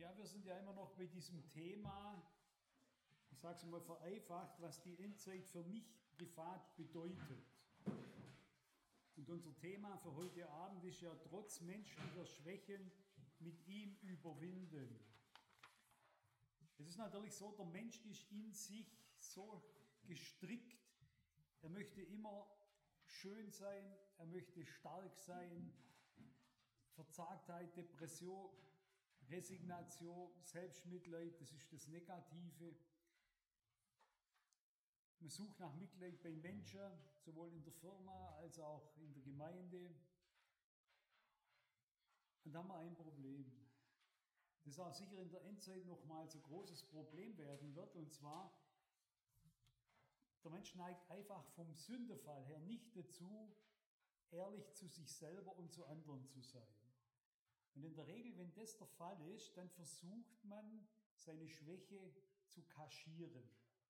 Ja, wir sind ja immer noch bei diesem Thema, ich sage es mal vereinfacht, was die Endzeit für mich privat bedeutet. Und unser Thema für heute Abend ist ja trotz menschlicher Schwächen mit ihm überwinden. Es ist natürlich so, der Mensch ist in sich so gestrickt, er möchte immer schön sein, er möchte stark sein, Verzagtheit, Depression, Resignation, Selbstmitleid, das ist das Negative. Man sucht nach Mitleid bei Menschen, sowohl in der Firma als auch in der Gemeinde. Und da haben wir ein Problem, das auch sicher in der Endzeit nochmals ein großes Problem werden wird, und zwar, der Mensch neigt einfach vom Sündefall her nicht dazu, ehrlich zu sich selber und zu anderen zu sein. Und in der Regel, wenn das der Fall ist, dann versucht man, seine Schwäche zu kaschieren.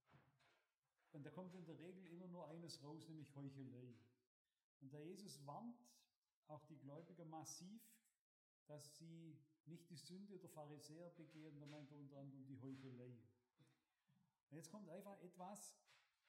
Und da kommt in der Regel immer nur eines raus, nämlich Heuchelei. Und der Jesus warnt auch die Gläubiger massiv, dass sie nicht die Sünde der Pharisäer begehen, da meint er unter anderem die Heuchelei. Und jetzt kommt einfach etwas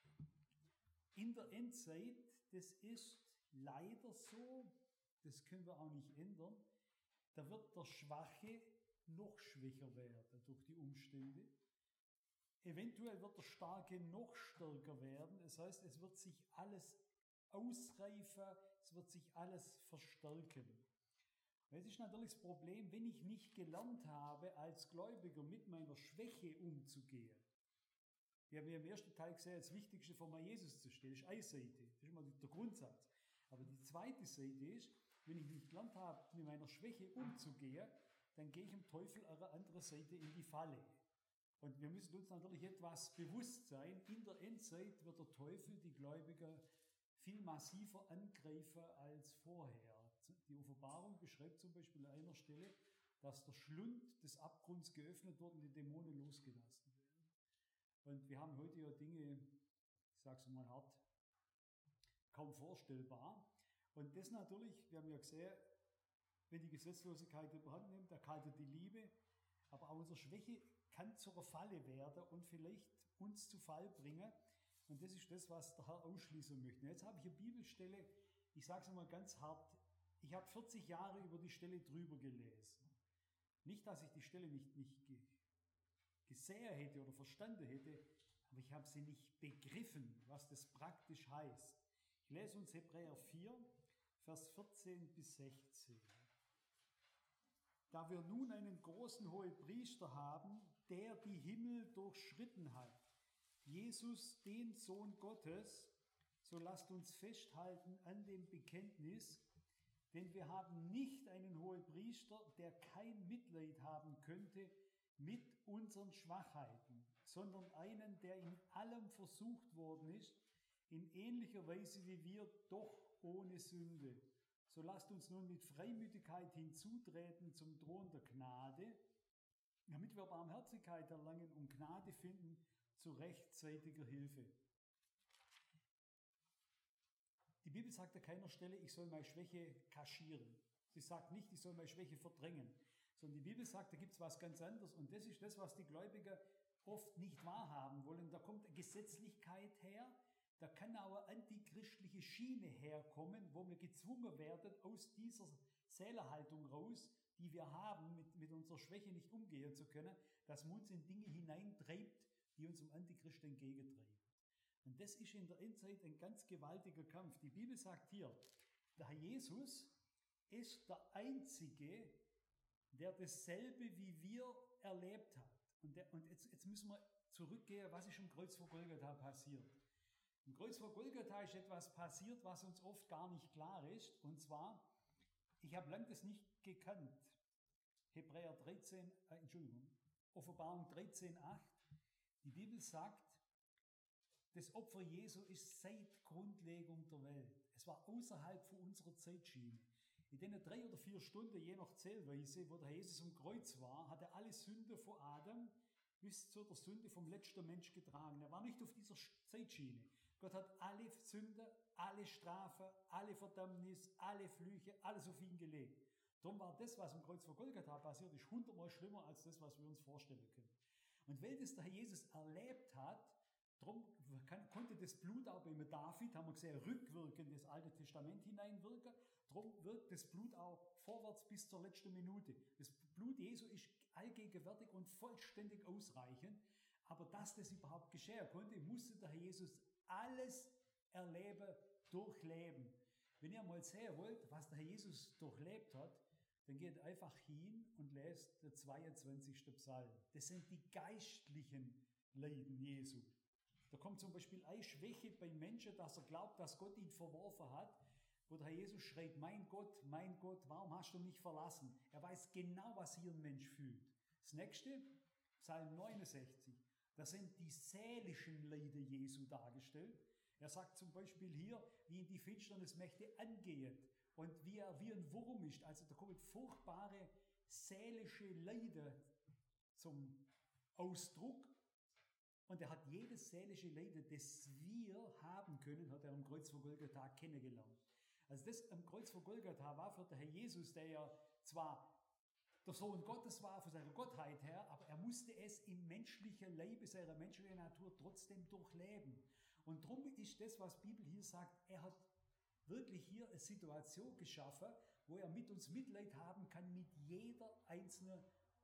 in der Endzeit, das ist leider so, das können wir auch nicht ändern. Da wird der Schwache noch schwächer werden durch die Umstände. Eventuell wird der Starke noch stärker werden. Das heißt, es wird sich alles ausreifen, es wird sich alles verstärken. Und jetzt ist natürlich das Problem, wenn ich nicht gelernt habe, als Gläubiger mit meiner Schwäche umzugehen. Wir haben ja im ersten Teil gesehen, das Wichtigste vor mal Jesus zu stellen, ist eine Seite. Das ist immer der Grundsatz. Aber die zweite Seite ist, wenn ich nicht gelernt habe, mit meiner Schwäche umzugehen, dann gehe ich dem Teufel an der anderen Seite in die Falle. Und wir müssen uns natürlich etwas bewusst sein, in der Endzeit wird der Teufel die Gläubiger viel massiver angreifen als vorher. Die Offenbarung beschreibt zum Beispiel an einer Stelle, dass der Schlund des Abgrunds geöffnet wird und die Dämonen losgelassen werden. Und wir haben heute ja Dinge, ich sage es mal hart, kaum vorstellbar. Und das natürlich, wir haben ja gesehen, wenn die Gesetzlosigkeit überhand nimmt, erkaltet die Liebe, aber auch unsere Schwäche kann zur Falle werden und vielleicht uns zu Fall bringen. Und das ist das, was der Herr ausschließen möchte. Jetzt habe ich eine Bibelstelle, ich sage es mal ganz hart, ich habe 40 Jahre über die Stelle drüber gelesen. Nicht, dass ich die Stelle nicht gesehen hätte oder verstanden hätte, aber ich habe sie nicht begriffen, was das praktisch heißt. Ich lese uns Hebräer 4, Vers 14 bis 16. Da wir nun einen großen Hohepriester haben, der die Himmel durchschritten hat, Jesus, den Sohn Gottes, so lasst uns festhalten an dem Bekenntnis, denn wir haben nicht einen Hohepriester, der kein Mitleid haben könnte mit unseren Schwachheiten, sondern einen, der in allem versucht worden ist, in ähnlicher Weise wie wir, doch ohne Sünde. So lasst uns nun mit Freimütigkeit hinzutreten zum Thron der Gnade, damit wir Barmherzigkeit erlangen und Gnade finden zu rechtzeitiger Hilfe. Die Bibel sagt an keiner Stelle, ich soll meine Schwäche kaschieren. Sie sagt nicht, ich soll meine Schwäche verdrängen, sondern die Bibel sagt, da gibt es was ganz anderes, und das ist das, was die Gläubiger oft nicht wahrhaben wollen. Da kommt Gesetzlichkeit her, da kann auch eine antichristliche Schiene herkommen, wo wir gezwungen werden, aus dieser Seelenhaltung raus, die wir haben, mit unserer Schwäche nicht umgehen zu können, dass man uns in Dinge hineintreibt, die uns im Antichrist entgegentreiben. Und das ist in der Endzeit ein ganz gewaltiger Kampf. Die Bibel sagt hier, der Herr Jesus ist der Einzige, der dasselbe wie wir erlebt hat. Und jetzt müssen wir zurückgehen, was ist am Kreuz vor Golgatha passiert. Im Kreuz vor Golgatha ist etwas passiert, was uns oft gar nicht klar ist. Und zwar, ich habe lange das nicht gekannt. Offenbarung 13,8. Die Bibel sagt, das Opfer Jesu ist seit Grundlegung der Welt. Es war außerhalb von unserer Zeitschiene. In den 3 oder 4 Stunden, je nach Zählweise, wo der Jesus am Kreuz war, hat er alle Sünde von Adam bis zu der Sünde vom letzten Mensch getragen. Er war nicht auf dieser Zeitschiene. Gott hat alle Sünde, alle Strafe, alle Verdammnis, alle Flüche, alles auf ihn gelegt. Darum war das, was am Kreuz vor Golgatha passiert ist, 100-mal schlimmer als das, was wir uns vorstellen können. Und weil das der Herr Jesus erlebt hat, darum konnte das Blut auch beim David, haben wir gesehen, rückwirkend in das Alte Testament hineinwirken. Darum wirkt das Blut auch vorwärts bis zur letzten Minute. Das Blut Jesu ist allgegenwärtig und vollständig ausreichend. Aber dass das überhaupt geschehen konnte, musste der Herr Jesus alles erleben, durchleben. Wenn ihr mal sehen wollt, was der Herr Jesus durchlebt hat, dann geht einfach hin und lest den 22. Psalm. Das sind die geistlichen Leiden Jesu. Da kommt zum Beispiel eine Schwäche beim Menschen, dass er glaubt, dass Gott ihn verworfen hat, wo der Herr Jesus schreit, mein Gott, warum hast du mich verlassen? Er weiß genau, was hier ein Mensch fühlt. Das nächste, Psalm 69, da sind die seelischen Leiden Jesu dargestellt. Er sagt zum Beispiel hier, wie ihn die Finsternis Mächte angehen und wie er wie ein Wurm ist. Also da kommen furchtbare seelische Leiden zum Ausdruck. Und er hat jedes seelische Leiden, das wir haben können, hat er am Kreuz vor Golgatha kennengelernt. Also das am Kreuz vor Golgatha war für den Herr Jesus, der ja zwar der Sohn Gottes war von seiner Gottheit her, aber er musste es im menschlichen Leibe, seiner menschlichen Natur trotzdem durchleben. Und darum ist das, was die Bibel hier sagt, er hat wirklich hier eine Situation geschaffen, wo er mit uns Mitleid haben kann, mit jeder einzelnen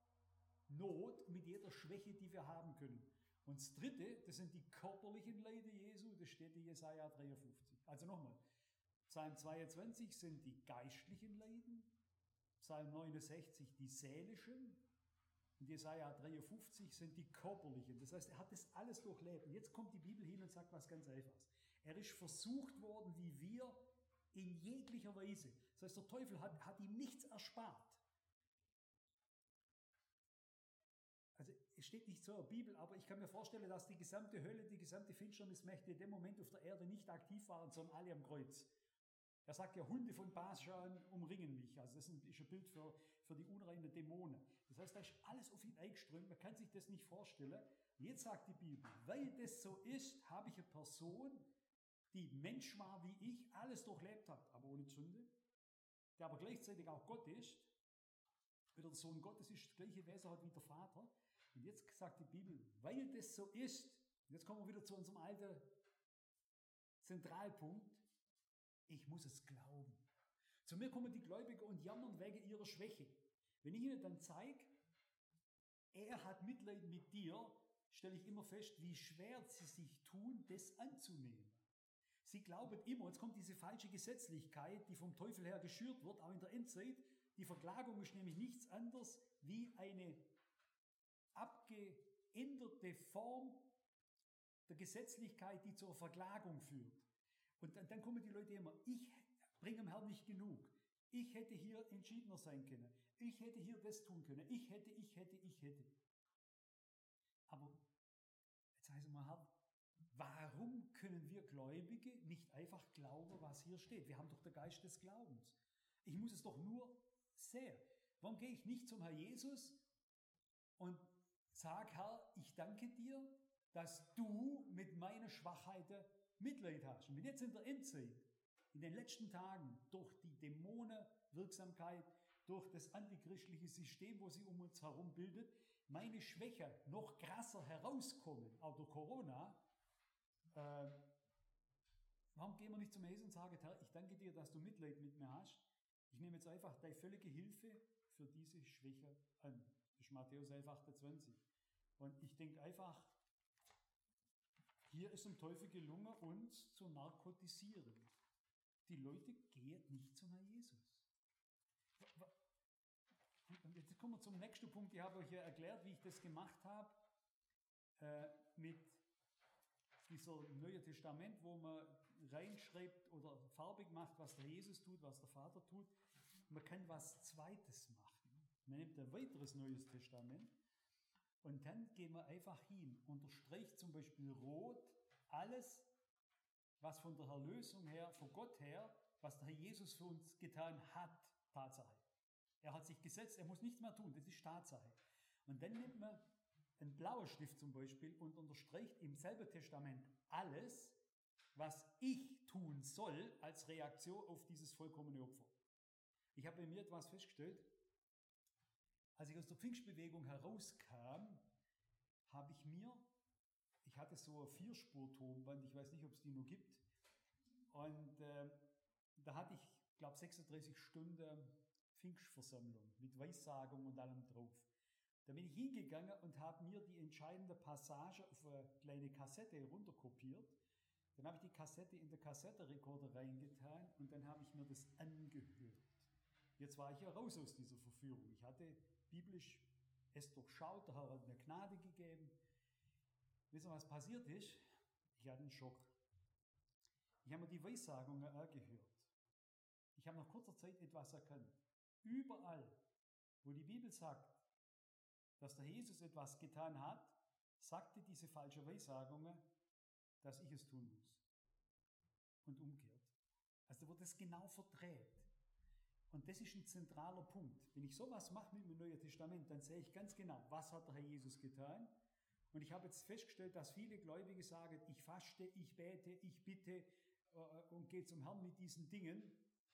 Not, mit jeder Schwäche, die wir haben können. Und das dritte, das sind die körperlichen Leiden Jesu, das steht in Jesaja 53. Also nochmal, Psalm 22 sind die geistlichen Leiden, Psalm 69 die seelischen und Jesaja 53 sind die körperlichen. Das heißt, er hat das alles durchlebt. Und jetzt kommt die Bibel hin und sagt was ganz Einfaches. Er ist versucht worden wie wir in jeglicher Weise. Das heißt, der Teufel hat ihm nichts erspart. Also es steht nicht so in der Bibel, aber ich kann mir vorstellen, dass die gesamte Hölle, die gesamte Finsternismächte in dem Moment auf der Erde nicht aktiv waren, sondern alle am Kreuz. Er sagt ja, Hunde von Baschan umringen mich. Also das ist ein Bild für die unreinen Dämonen. Das heißt, da ist alles auf ihn eingeströmt. Man kann sich das nicht vorstellen. Und jetzt sagt die Bibel, weil das so ist, habe ich eine Person, die Mensch war wie ich, alles durchlebt hat, aber ohne Sünde, der aber gleichzeitig auch Gott ist, oder der Sohn Gottes ist, das gleiche Wesen hat wie der Vater. Und jetzt sagt die Bibel, weil das so ist, jetzt kommen wir wieder zu unserem alten Zentralpunkt, ich muss es glauben. Zu mir kommen die Gläubigen und jammern wegen ihrer Schwäche. Wenn ich ihnen dann zeige, er hat Mitleid mit dir, stelle ich immer fest, wie schwer sie sich tun, das anzunehmen. Sie glauben immer, jetzt kommt diese falsche Gesetzlichkeit, die vom Teufel her geschürt wird, auch in der Endzeit. Die Verklagung ist nämlich nichts anderes wie eine abgeänderte Form der Gesetzlichkeit, die zur Verklagung führt. Und dann kommen die Leute immer, ich bringe dem Herrn nicht genug. Ich hätte hier entschiedener sein können. Ich hätte hier das tun können. Ich hätte. Aber jetzt heißt es mal, Herr, warum können wir Gläubige nicht einfach glauben, was hier steht? Wir haben doch den Geist des Glaubens. Ich muss es doch nur sehen. Warum gehe ich nicht zum Herr Jesus und sage, Herr, ich danke dir, dass du mit meinen Schwachheiten Mitleid hast. Und wenn jetzt in der Endzeit, in den letzten Tagen, durch die Dämonenwirksamkeit, durch das antichristliche System, wo sie um uns herum bildet, meine Schwäche noch krasser herauskommen, auch durch Corona, warum gehen wir nicht zum Jesus und sagen, Herr, ich danke dir, dass du Mitleid mit mir hast. Ich nehme jetzt einfach deine völlige Hilfe für diese Schwäche an. Das ist Matthäus 28. Und ich denke einfach, hier ist dem Teufel gelungen, uns zu narkotisieren. Die Leute gehen nicht zum Herrn Jesus. Und jetzt kommen wir zum nächsten Punkt. Ich habe euch ja erklärt, wie ich das gemacht habe, mit dieser Neue Testament, wo man reinschreibt oder farbig macht, was der Jesus tut, was der Vater tut. Man kann was Zweites machen. Man nimmt ein weiteres Neues Testament und dann gehen wir einfach hin, unterstreicht zum Beispiel rot alles, was von der Erlösung her, von Gott her, was der Herr Jesus für uns getan hat, Tatsache. Er hat sich gesetzt, er muss nichts mehr tun, das ist Tatsache. Und dann nimmt man einen blauen Stift zum Beispiel und unterstreicht im selben Testament alles, was ich tun soll als Reaktion auf dieses vollkommene Opfer. Ich habe bei mir etwas festgestellt. Als ich aus der Pfingstbewegung herauskam, ich hatte so ein 4-Spur-Tonband, ich weiß nicht, ob es die noch gibt, und da hatte ich, glaube 36 Stunden Pfingstversammlung mit Weissagung und allem drauf. Da bin ich hingegangen und habe mir die entscheidende Passage auf eine kleine Kassette runterkopiert. Dann habe ich die Kassette in den Kassettenrekorder reingetan und dann habe ich mir das angehört. Jetzt war ich ja raus aus dieser Verführung. Ich hatte biblisch es durchschaut, der Herr hat mir Gnade gegeben. Wisst ihr, was passiert ist? Ich hatte einen Schock. Ich habe mir die Weissagungen angehört. Ich habe nach kurzer Zeit etwas erkannt. Überall, wo die Bibel sagt, dass der Jesus etwas getan hat, sagte diese falsche Weissagungen, dass ich es tun muss. Und umgekehrt. Also da wird es genau verdreht. Und das ist ein zentraler Punkt. Wenn ich sowas mache mit dem Neuen Testament, dann sehe ich ganz genau, was hat der Herr Jesus getan. Und ich habe jetzt festgestellt, dass viele Gläubige sagen, ich faste, ich bete, ich bitte und gehe zum Herrn mit diesen Dingen.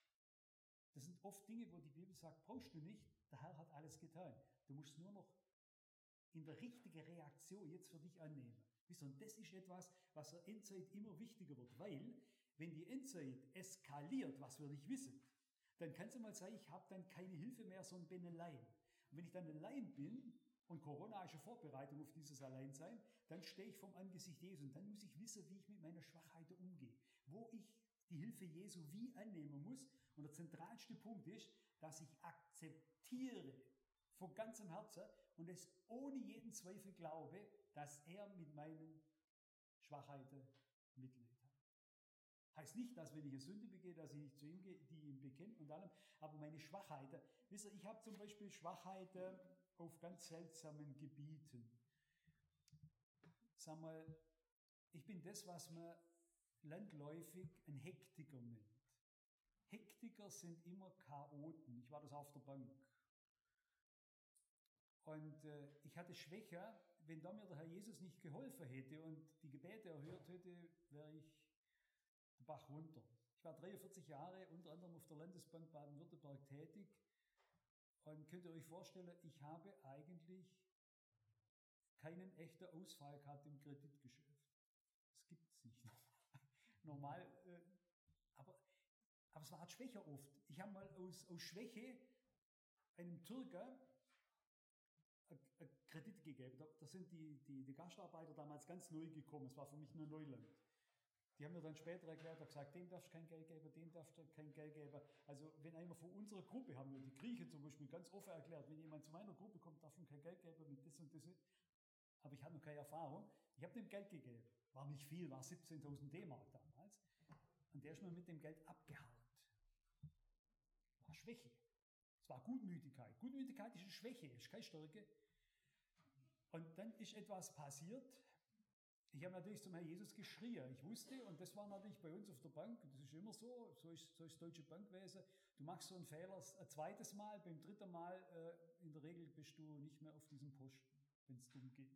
Das sind oft Dinge, wo die Bibel sagt, brauchst du nicht, der Herr hat alles getan. Du musst nur noch in der richtigen Reaktion jetzt für dich annehmen. Und das ist etwas, was der Endzeit immer wichtiger wird, weil, wenn die Endzeit eskaliert, was wir nicht wissen, dann kann es mal sein, ich habe dann keine Hilfe mehr, sondern bin allein. Und wenn ich dann allein bin, und Corona ist eine Vorbereitung auf dieses Alleinsein, dann stehe ich vom Angesicht Jesu und dann muss ich wissen, wie ich mit meiner Schwachheit umgehe, wo ich die Hilfe Jesu wie annehmen muss. Und der zentralste Punkt ist, dass ich akzeptiere von ganzem Herzen und es ohne jeden Zweifel glaube, dass er mit meinen Schwachheiten Mitleid hat. Heißt nicht, dass wenn ich eine Sünde begehe, dass ich nicht zu ihm gehe, die ihm bekenne und allem, aber meine Schwachheiten, wisst ihr, ich habe zum Beispiel Schwachheiten auf ganz seltsamen Gebieten. Sag mal, ich bin das, was man landläufig ein Hektiker nennt. Hektiker sind immer Chaoten. Ich war das auf der Bank. Und ich hatte Schwäche, wenn da mir der Herr Jesus nicht geholfen hätte und die Gebete erhört hätte, wäre ich den Bach runter. Ich war 43 Jahre unter anderem auf der Landesbank Baden-Württemberg tätig. Und könnt ihr euch vorstellen, ich habe eigentlich keinen echten Ausfall gehabt im Kreditgeschäft. Das gibt es nicht. Normal, aber es war halt Schwäche oft. Ich habe mal aus Schwäche einem Türken einen Kredit gegeben. Da sind die Gastarbeiter damals ganz neu gekommen. Es war für mich nur Neuland. Die haben mir dann später erklärt, gesagt, dem darfst du kein Geld geben, dem darfst du kein Geld geben. Also wenn einer von unserer Gruppe, haben wir die Griechen zum Beispiel ganz offen erklärt, wenn jemand zu meiner Gruppe kommt, darf man kein Geld geben mit das und das. Aber ich hatte noch keine Erfahrung. Ich habe dem Geld gegeben. War nicht viel, war 17.000 D-Mark damals. Und der ist mir mit dem Geld abgehauen. War Schwäche. Es war Gutmütigkeit. Gutmütigkeit ist eine Schwäche, ist keine Stärke. Und dann ist etwas passiert. Ich habe natürlich zum Herrn Jesus geschrien. Ich wusste, und das war natürlich bei uns auf der Bank, das ist immer so ist das deutsche Bankwesen, du machst so einen Fehler ein zweites Mal, beim dritten Mal, in der Regel bist du nicht mehr auf diesem Posten, wenn es dumm geht.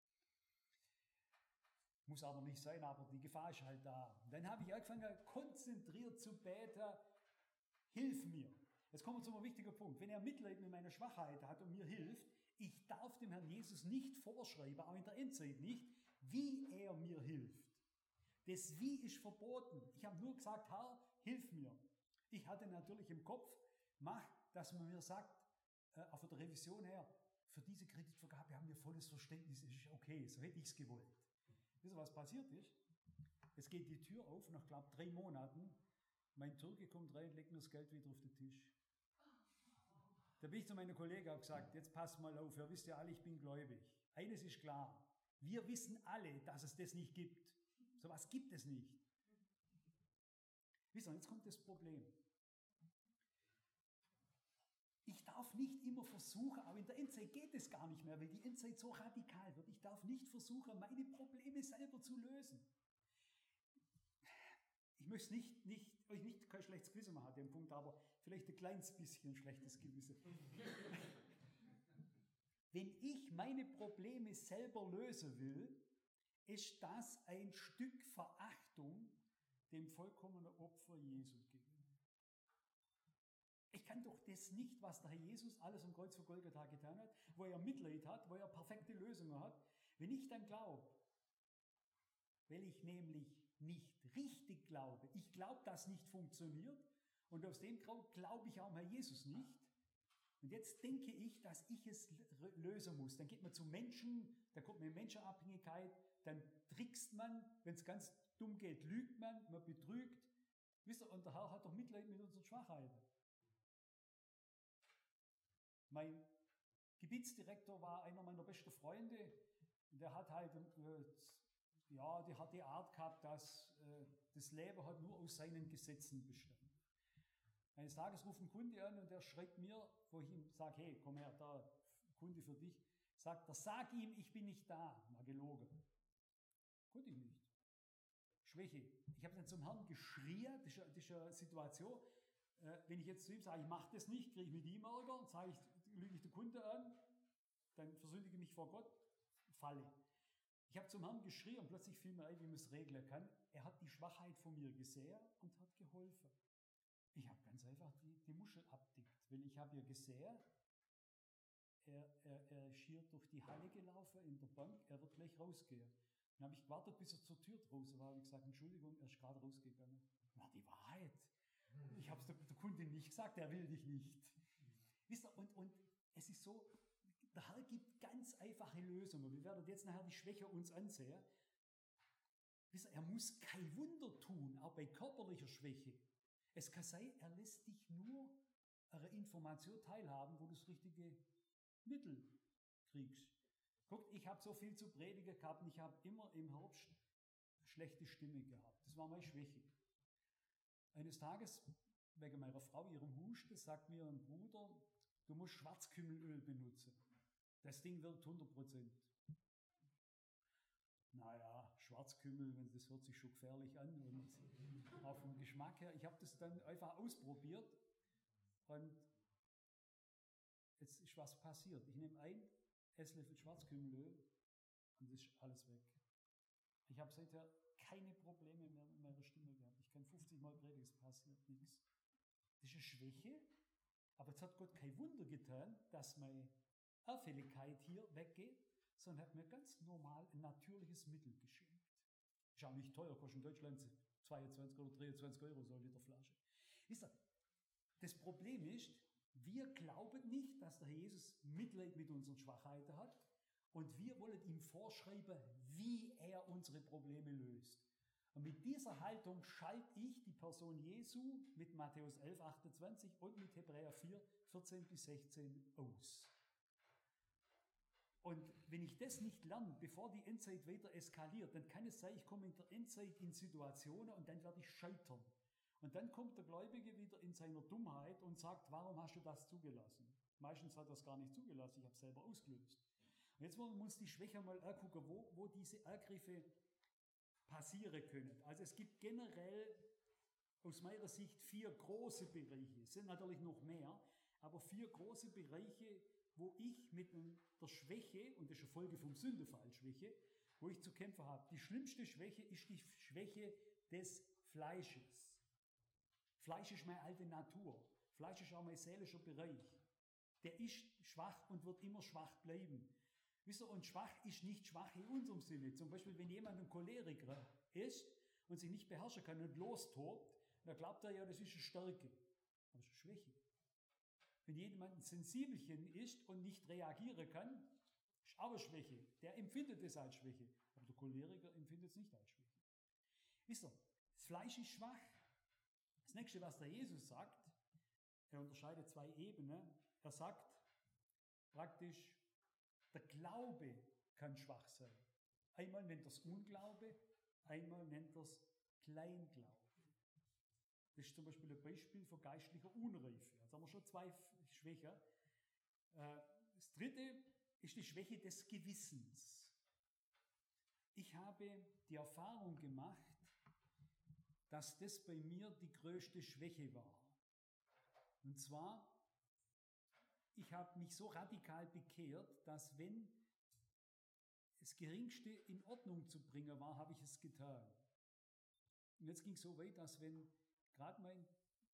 Muss aber nicht sein, aber die Gefahr ist halt da. Und dann habe ich angefangen, konzentriert zu beten, hilf mir. Jetzt kommen wir zu einem wichtigen Punkt. Wenn er Mitleid mit meiner Schwachheit hat und mir hilft, ich darf dem Herrn Jesus nicht vorschreiben, auch in der Endzeit nicht, wie er mir hilft. Das Wie ist verboten. Ich habe nur gesagt, Herr, hilf mir. Ich hatte natürlich im Kopf, dass man mir sagt, auch von der Revision her, für diese Kreditvergabe haben wir volles Verständnis, es ist okay, so hätte ich es gewollt. Wisst ihr, was passiert ist? Es geht die Tür auf, nach, glaube ich, 3 Monaten, mein Türke kommt rein, legt mir das Geld wieder auf den Tisch. Da bin ich zu meinen Kollegen und gesagt, jetzt passt mal auf, ihr wisst ja alle, ich bin gläubig. Eines ist klar, wir wissen alle, dass es das nicht gibt. So was gibt es nicht. Wisst ihr, jetzt kommt das Problem. Ich darf nicht immer versuchen, aber in der Endzeit geht es gar nicht mehr, weil die Endzeit so radikal wird. Ich darf nicht versuchen, meine Probleme selber zu lösen. Ich möchte euch nicht kein schlechtes Gewissen machen, den Punkt, aber vielleicht ein kleines bisschen schlechtes Gewissen. Wenn ich meine Probleme selber lösen will, ist das ein Stück Verachtung dem vollkommenen Opfer Jesu gegenüber. Ich kann doch das nicht, was der Herr Jesus alles am Kreuz von Golgatha getan hat, wo er Mitleid hat, wo er perfekte Lösungen hat, wenn ich dann glaube, weil ich nämlich nicht richtig glaube, ich glaube, dass nicht funktioniert und aus dem Grund glaube ich auch am Herr Jesus nicht. Und jetzt denke ich, dass ich es lösen muss. Dann geht man zu Menschen, dann kommt man in Menschenabhängigkeit, dann trickst man, wenn es ganz dumm geht, lügt man betrügt. Wisst ihr, und der Herr hat doch Mitleid mit unseren Schwachheiten. Mein Gebietsdirektor war einer meiner besten Freunde. Der hat halt, der hat die Art gehabt, dass das Leben hat nur aus seinen Gesetzen bestanden. Eines Tages ruft ein Kunde an und der schreibt mir, wo ich ihm sage, hey, komm her, da, Kunde für dich, sagt er, sag ihm, ich bin nicht da. Mal gelogen. Konnte ich nicht. Schwäche. Ich habe dann zum Herrn geschrien, das ist eine Situation, wenn ich jetzt zu ihm sage, ich mache das nicht, kriege ich mit ihm Ärger, lüge ich den Kunde an, dann versündige ich mich vor Gott, falle. Ich habe zum Herrn geschrien und plötzlich fiel mir ein, wie man es regeln kann. Er hat die Schwachheit von mir gesehen und hat geholfen. Ich habe ganz einfach die Muschel abdickt, weil ich habe ja gesehen, er ist hier durch die Halle gelaufen in der Bank, er wird gleich rausgehen. Dann habe ich gewartet, bis er zur Tür draußen war, habe ich gesagt, Entschuldigung, er ist gerade rausgegangen. Na, die Wahrheit. Ich habe es der Kunde nicht gesagt, er will dich nicht. Wisst ihr, und es ist so, der Herr gibt ganz einfache Lösungen. Wir werden jetzt nachher die Schwäche uns ansehen. Wisst ihr, er muss kein Wunder tun, auch bei körperlicher Schwäche. Es kann sein, er lässt dich nur einer Information teilhaben, wo du das richtige Mittel kriegst. Guckt, ich habe so viel zu predigen gehabt und ich habe immer im Herbst schlechte Stimme gehabt. Das war meine Schwäche. Eines Tages, wegen meiner Frau, ihrem Husten, sagt mir ein Bruder, du musst Schwarzkümmelöl benutzen. Das Ding wirkt 100%. Naja, Schwarzkümmel, das hört sich schon gefährlich an und auch vom Geschmack her. Ich habe das dann einfach ausprobiert und jetzt ist was passiert. Ich nehme ein Esslöffel Schwarzkümmelöl und das ist alles weg. Ich habe seither keine Probleme mehr mit meiner Stimme gehabt. Ich kann 50 Mal predigen, es passiert nichts. Das ist eine Schwäche, aber jetzt hat Gott kein Wunder getan, dass meine Auffälligkeit hier weggeht, sondern hat mir ganz normal ein natürliches Mittel geschenkt. Ist auch nicht teuer, kostet in Deutschland 22 oder 23 Euro so eine Liter Flasche. Wisst ihr, das Problem ist, wir glauben nicht, dass der Herr Jesus Mitleid mit unseren Schwachheiten hat und wir wollen ihm vorschreiben, wie er unsere Probleme löst. Und mit dieser Haltung schalte ich die Person Jesu mit Matthäus 11, 28 und mit Hebräer 4, 14 bis 16 aus. Und wenn ich das nicht lerne, bevor die Endzeit weiter eskaliert, dann kann es sein, ich komme in der Endzeit in Situationen und dann werde ich scheitern. Und dann kommt der Gläubige wieder in seiner Dummheit und sagt, warum hast du das zugelassen? Meistens hat er es gar nicht zugelassen, ich habe es selber ausgelöst. Und jetzt wollen wir uns die Schwäche mal angucken, wo diese Angriffe passieren können. Also es gibt generell aus meiner Sicht 4 große Bereiche. Es sind natürlich noch mehr, aber 4 große Bereiche, wo ich mit der Schwäche, und das ist eine Folge vom Sündefall, Schwäche, wo ich zu kämpfen habe. Die schlimmste Schwäche ist die Schwäche des Fleisches. Fleisch ist meine alte Natur. Fleisch ist auch mein seelischer Bereich. Der ist schwach und wird immer schwach bleiben. Wisst ihr, und schwach ist nicht schwach in unserem Sinne. Zum Beispiel, wenn jemand ein Choleriker ist und sich nicht beherrschen kann und lostobt, dann glaubt er ja, das ist eine Stärke. Aber das ist eine Schwäche. Wenn jemand ein Sensibelchen ist und nicht reagieren kann, ist auch eine Schwäche. Der empfindet es als Schwäche. Aber der Choleriker empfindet es nicht als Schwäche. Wisst ihr, das Fleisch ist schwach. Das nächste, was der Jesus sagt, er unterscheidet 2 Ebenen. Er sagt praktisch, der Glaube kann schwach sein. Einmal nennt er es Unglaube, einmal nennt er es Kleinglaube. Das ist zum Beispiel ein Beispiel für geistliche Unreife. Jetzt haben wir schon 2 Schwächen. Das dritte ist die Schwäche des Gewissens. Ich habe die Erfahrung gemacht, dass das bei mir die größte Schwäche war. Und zwar, ich habe mich so radikal bekehrt, dass wenn das Geringste in Ordnung zu bringen war, habe ich es getan. Und jetzt ging es so weit, dass wenn gerade mein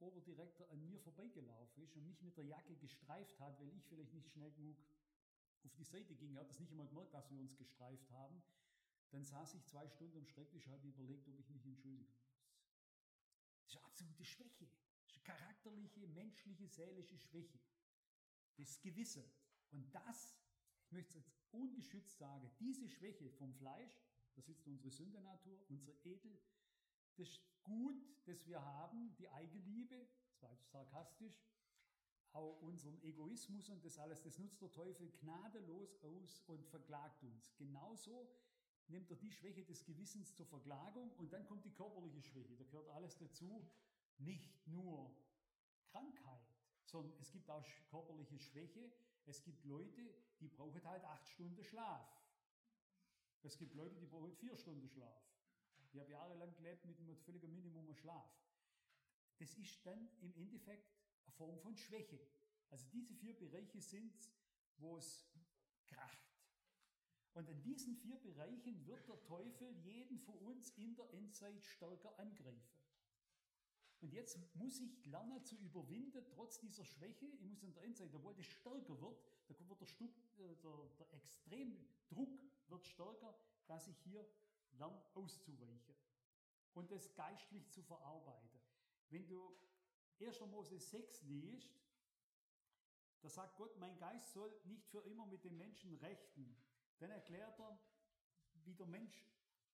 Oberdirektor an mir vorbeigelaufen ist und mich mit der Jacke gestreift hat, weil ich vielleicht nicht schnell genug auf die Seite ging, er hat das nicht einmal gemerkt, dass wir uns gestreift haben, dann saß ich 2 Stunden am Schreibtisch und habe überlegt, ob ich mich entschuldigen muss. Das ist eine absolute Schwäche. Das ist eine charakterliche, menschliche, seelische Schwäche. Das Gewissen. Und das, ich möchte es jetzt ungeschützt sagen, diese Schwäche vom Fleisch, da sitzt unsere Sündenatur, unsere Edel, das Gut, das wir haben, die Eigenliebe, das war jetzt sarkastisch, auch unseren Egoismus und das alles, das nutzt der Teufel gnadenlos aus und verklagt uns. Genauso nimmt er die Schwäche des Gewissens zur Verklagung und dann kommt die körperliche Schwäche. Da gehört alles dazu, nicht nur Krankheit, sondern es gibt auch körperliche Schwäche. Es gibt Leute, die brauchen halt 8 Stunden Schlaf. Es gibt Leute, die brauchen 4 Stunden Schlaf. Ich habe jahrelang gelebt mit einem völligen Minimum an Schlaf. Das ist dann im Endeffekt eine Form von Schwäche. Also diese 4 Bereiche sind es, wo es kracht. Und in diesen 4 Bereichen wird der Teufel jeden von uns in der Endzeit stärker angreifen. Und jetzt muss ich lernen zu überwinden, trotz dieser Schwäche, ich muss in der Endzeit, obwohl das stärker wird, da wird der Extremdruck wird stärker, dass ich hier lerne auszuweichen und das geistlich zu verarbeiten. Wenn du 1. Mose 6 liest, da sagt Gott, mein Geist soll nicht für immer mit den Menschen rechten. Dann erklärt er, wie der Mensch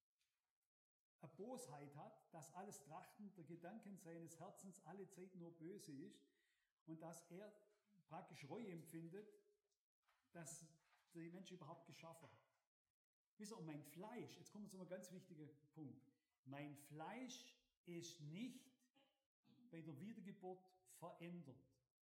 eine Bosheit hat, dass alles Trachten der Gedanken seines Herzens alle Zeit nur böse ist und dass er praktisch Reue empfindet, dass der Mensch überhaupt geschaffen hat. Wisst ihr, und mein Fleisch, jetzt kommen wir zu einem ganz wichtigen Punkt, mein Fleisch ist nicht bei der Wiedergeburt verändert.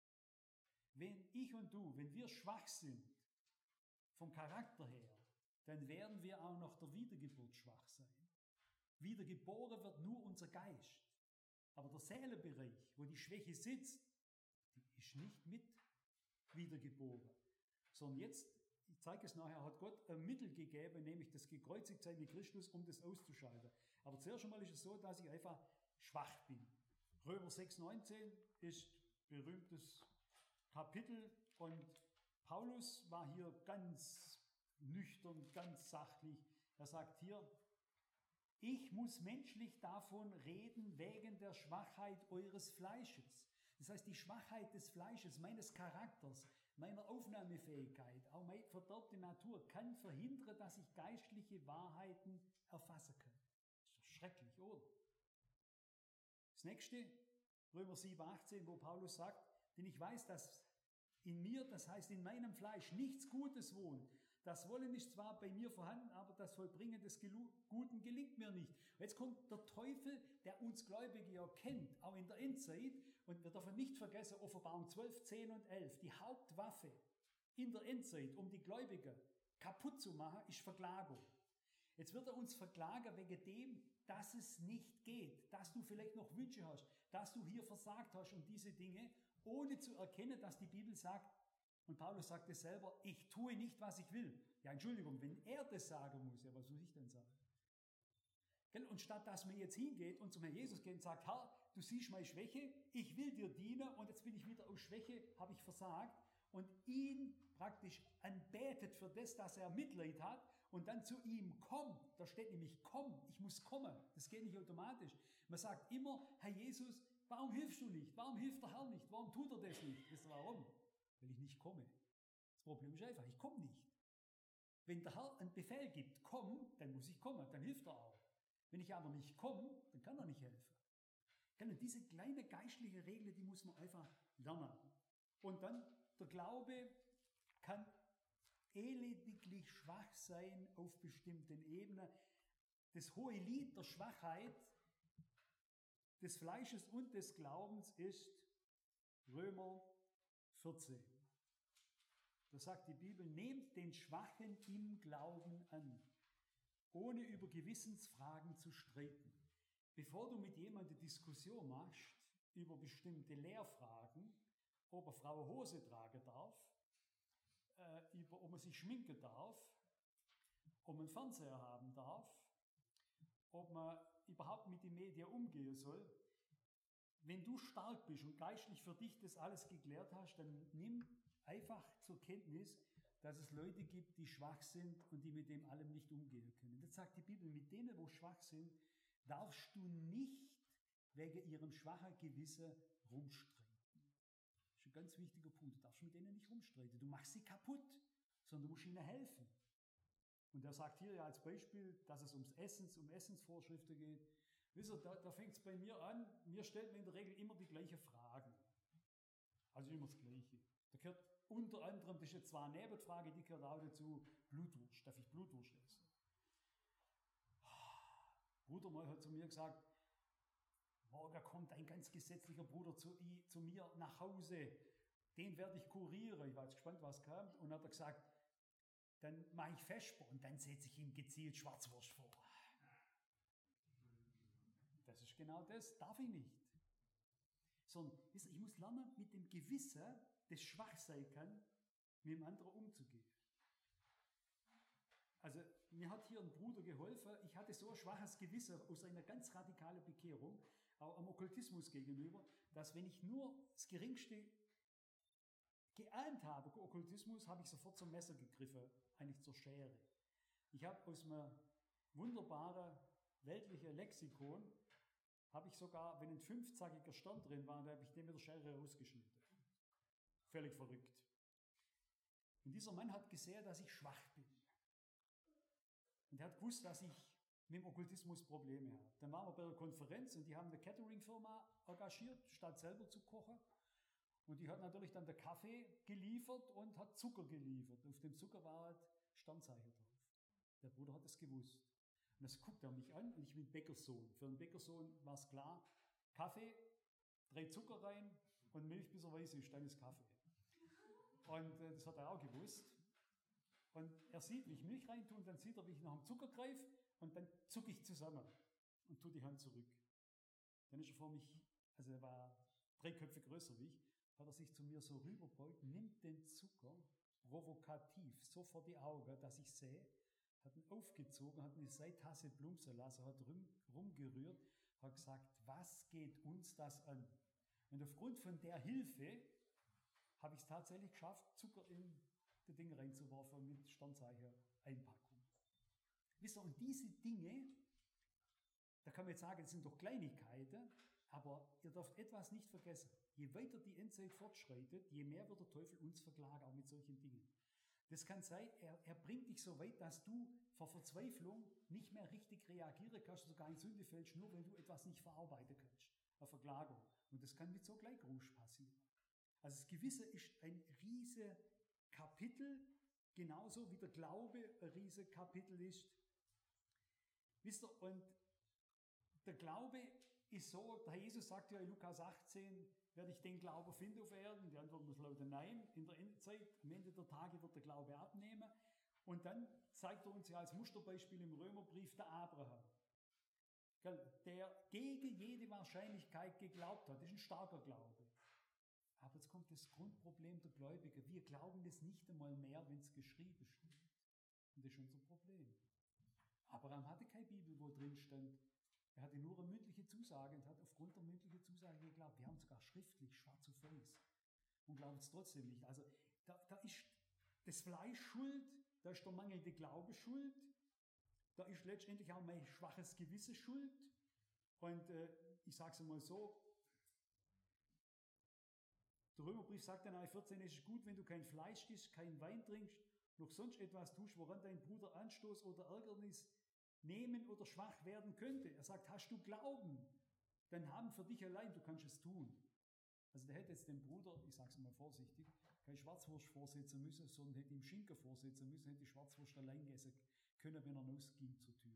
Wenn ich und du, wenn wir schwach sind, vom Charakter her, dann werden wir auch nach der Wiedergeburt schwach sein. Wiedergeboren wird nur unser Geist. Aber der Seelenbereich, wo die Schwäche sitzt, die ist nicht mit wiedergeboren. Sondern jetzt, ich zeige es nachher, hat Gott ein Mittel gegeben, nämlich das Gekreuzigtsein mit Christus, um das auszuschalten. Aber zuerst einmal ist es so, dass ich einfach schwach bin. Römer 6,19 ist ein berühmtes Kapitel und Paulus war hier ganz nüchtern, ganz sachlich. Er sagt hier, ich muss menschlich davon reden wegen der Schwachheit eures Fleisches. Das heißt, die Schwachheit des Fleisches, meines Charakters, meiner Aufnahmefähigkeit, auch meine verderbte Natur kann verhindern, dass ich geistliche Wahrheiten erfassen kann. Das ist doch schrecklich, oder? Das nächste, Römer 7,18, wo Paulus sagt, denn ich weiß, dass in mir, das heißt in meinem Fleisch, nichts Gutes wohnt. Das Wollen ist zwar bei mir vorhanden, aber das Vollbringen des Guten gelingt mir nicht. Jetzt kommt der Teufel, der uns Gläubige ja kennt, auch in der Endzeit. Und wir dürfen nicht vergessen, Offenbarung 12, 10 und 11, die Hauptwaffe in der Endzeit, um die Gläubigen kaputt zu machen, ist Verklagung. Jetzt wird er uns verklagen wegen dem, dass es nicht geht, dass du vielleicht noch Wünsche hast, dass du hier versagt hast und diese Dinge, ohne zu erkennen, dass die Bibel sagt, und Paulus sagt es selber, ich tue nicht, was ich will. Ja, Entschuldigung, wenn er das sagen muss, ja, was muss ich denn sagen? Und statt dass man jetzt hingeht und zum Herrn Jesus geht und sagt, Herr, du siehst meine Schwäche, ich will dir dienen und jetzt bin ich wieder aus Schwäche, habe ich versagt und ihn praktisch anbetet für das, dass er Mitleid hat und dann zu ihm kommt. Da steht nämlich, komm, ich muss kommen. Das geht nicht automatisch. Man sagt immer, Herr Jesus, warum hilfst du nicht? Warum hilft der Herr nicht? Warum tut er das nicht? Wisst ihr warum? Weil ich nicht komme. Das Problem ist einfach, ich komme nicht. Wenn der Herr einen Befehl gibt, komm, dann muss ich kommen, dann hilft er auch. Wenn ich aber nicht komme, dann kann er nicht helfen. Und diese kleine geistliche Regel, die muss man einfach lernen. Und dann, der Glaube kann elendiglich schwach sein auf bestimmten Ebenen. Das hohe Lied der Schwachheit des Fleisches und des Glaubens ist Römer 14. Da sagt die Bibel, nehmt den Schwachen im Glauben an, ohne über Gewissensfragen zu streiten. Bevor du mit jemandem Diskussion machst über bestimmte Lehrfragen, ob eine Frau eine Hose tragen darf, ob man sich schminken darf, ob man einen Fernseher haben darf, ob man überhaupt mit den Medien umgehen soll, wenn du stark bist und geistlich für dich das alles geklärt hast, dann nimm einfach zur Kenntnis, dass es Leute gibt, die schwach sind und die mit dem allem nicht umgehen können. Das sagt die Bibel, mit denen, wo schwach sind, darfst du nicht wegen ihrem schwachen Gewissen rumstreiten. Das ist ein ganz wichtiger Punkt. Du darfst mit denen nicht rumstreiten. Du machst sie kaputt, sondern du musst ihnen helfen. Und er sagt hier ja als Beispiel, dass es um Essensvorschriften geht. Wisst ihr, da fängt es bei mir an, mir stellt man in der Regel immer die gleichen Fragen. Also immer das Gleiche. Da gehört unter anderem, das ist jetzt zwar eine Nebenfrage, die gehört auch dazu, Blutwurst. Darf ich Blutwurst essen? Bruder mal hat zu mir gesagt, morgen kommt ein ganz gesetzlicher Bruder zu mir nach Hause, den werde ich kurieren. Ich war jetzt gespannt, was kam. Und dann hat er gesagt, dann mache ich Vesper und dann setze ich ihm gezielt Schwarzwurst vor. Das ist genau das, darf ich nicht. Sondern ich muss lernen, mit dem Gewissen, das schwach sein kann, mit dem anderen umzugehen. Also mir hat hier ein Bruder geholfen, ich hatte so ein schwaches Gewissen aus einer ganz radikalen Bekehrung, auch am Okkultismus gegenüber, dass wenn ich nur das Geringste geahnt habe, Okkultismus, habe ich sofort zum Messer gegriffen, eigentlich zur Schere. Ich habe aus einem wunderbaren weltlichen Lexikon, habe ich sogar, wenn ein 5-zackiger Stern drin war, da habe ich den mit der Schere rausgeschnitten. Völlig verrückt. Und dieser Mann hat gesehen, dass ich schwach bin. Und er hat gewusst, dass ich mit dem Okkultismus Probleme habe. Dann waren wir bei der Konferenz und die haben eine Catering-Firma engagiert, statt selber zu kochen. Und die hat natürlich dann den Kaffee geliefert und hat Zucker geliefert. Auf dem Zucker war halt Sternzeichen drauf. Der Bruder hat es gewusst. Und das guckt er mich an und ich bin Bäckersohn. Für einen Bäckersohn war es klar, Kaffee, 3 Zucker rein und Milch bis er weiß ist, dann ist Kaffee. Und das hat er auch gewusst. Und er sieht, wie ich Milch reintue, dann sieht er, wie ich nach dem Zucker greife und dann zucke ich zusammen und tue die Hand zurück. Dann ist er vor mich, also er war 3 Köpfe größer wie ich, hat er sich zu mir so rüberbeugt, nimmt den Zucker provokativ so vor die Augen, dass ich sehe, hat ihn aufgezogen, hat eine Seitasse plumpsen lassen, hat rumgerührt, hat gesagt, was geht uns das an? Und aufgrund von der Hilfe habe ich es tatsächlich geschafft, Zucker in die Dinge reinzuwerfen mit Sternzeichen Einpackung. Wisst ihr, und diese Dinge, da kann man jetzt sagen, das sind doch Kleinigkeiten, aber ihr dürft etwas nicht vergessen. Je weiter die Endzeit fortschreitet, je mehr wird der Teufel uns verklagen, auch mit solchen Dingen. Das kann sein, er bringt dich so weit, dass du vor Verzweiflung nicht mehr richtig reagieren kannst, sogar in Sünde fällst, nur wenn du etwas nicht verarbeiten kannst. Eine Verklagung. Und das kann mit so Gleichgeruch passieren. Also das Gewisse ist ein riese Kapitel, genauso wie der Glaube ein riese Kapitel ist. Wisst ihr, und der Glaube ist so, der Herr Jesus sagt ja in Lukas 18, werde ich den Glauben finden auf Erden? Die Antwort muss lauten nein. In der Endzeit, am Ende der Tage wird der Glaube abnehmen. Und dann zeigt er uns ja als Musterbeispiel im Römerbrief der Abraham, der gegen jede Wahrscheinlichkeit geglaubt hat. Das ist ein starker Glaube. Aber jetzt kommt das Grundproblem der Gläubigen. Wir glauben das nicht einmal mehr, wenn es geschrieben steht. Und das ist unser Problem. Abraham hatte keine Bibel, wo drin stand. Er hatte nur eine mündliche Zusage und hat aufgrund der mündlichen Zusage geglaubt. Wir haben sogar schriftlich, schwarz auf weiß. Und glauben es trotzdem nicht. Also da ist das Fleisch schuld, da ist der mangelnde Glaube schuld, da ist letztendlich auch mein schwaches Gewissen schuld. Und ich sage es mal so, der Römerbrief sagt dann, 14, es ist gut, wenn du kein Fleisch isst, keinen Wein trinkst, noch sonst etwas tust, woran dein Bruder Anstoß oder Ärgernis nehmen oder schwach werden könnte. Er sagt, hast du Glauben, dann haben für dich allein, du kannst es tun. Also der hätte jetzt dem Bruder, ich sage es mal vorsichtig, keine Schwarzwurst vorsetzen müssen, sondern hätte ihm Schinken vorsetzen müssen, hätte die Schwarzwurst allein essen können, wenn er rausging zur Tür.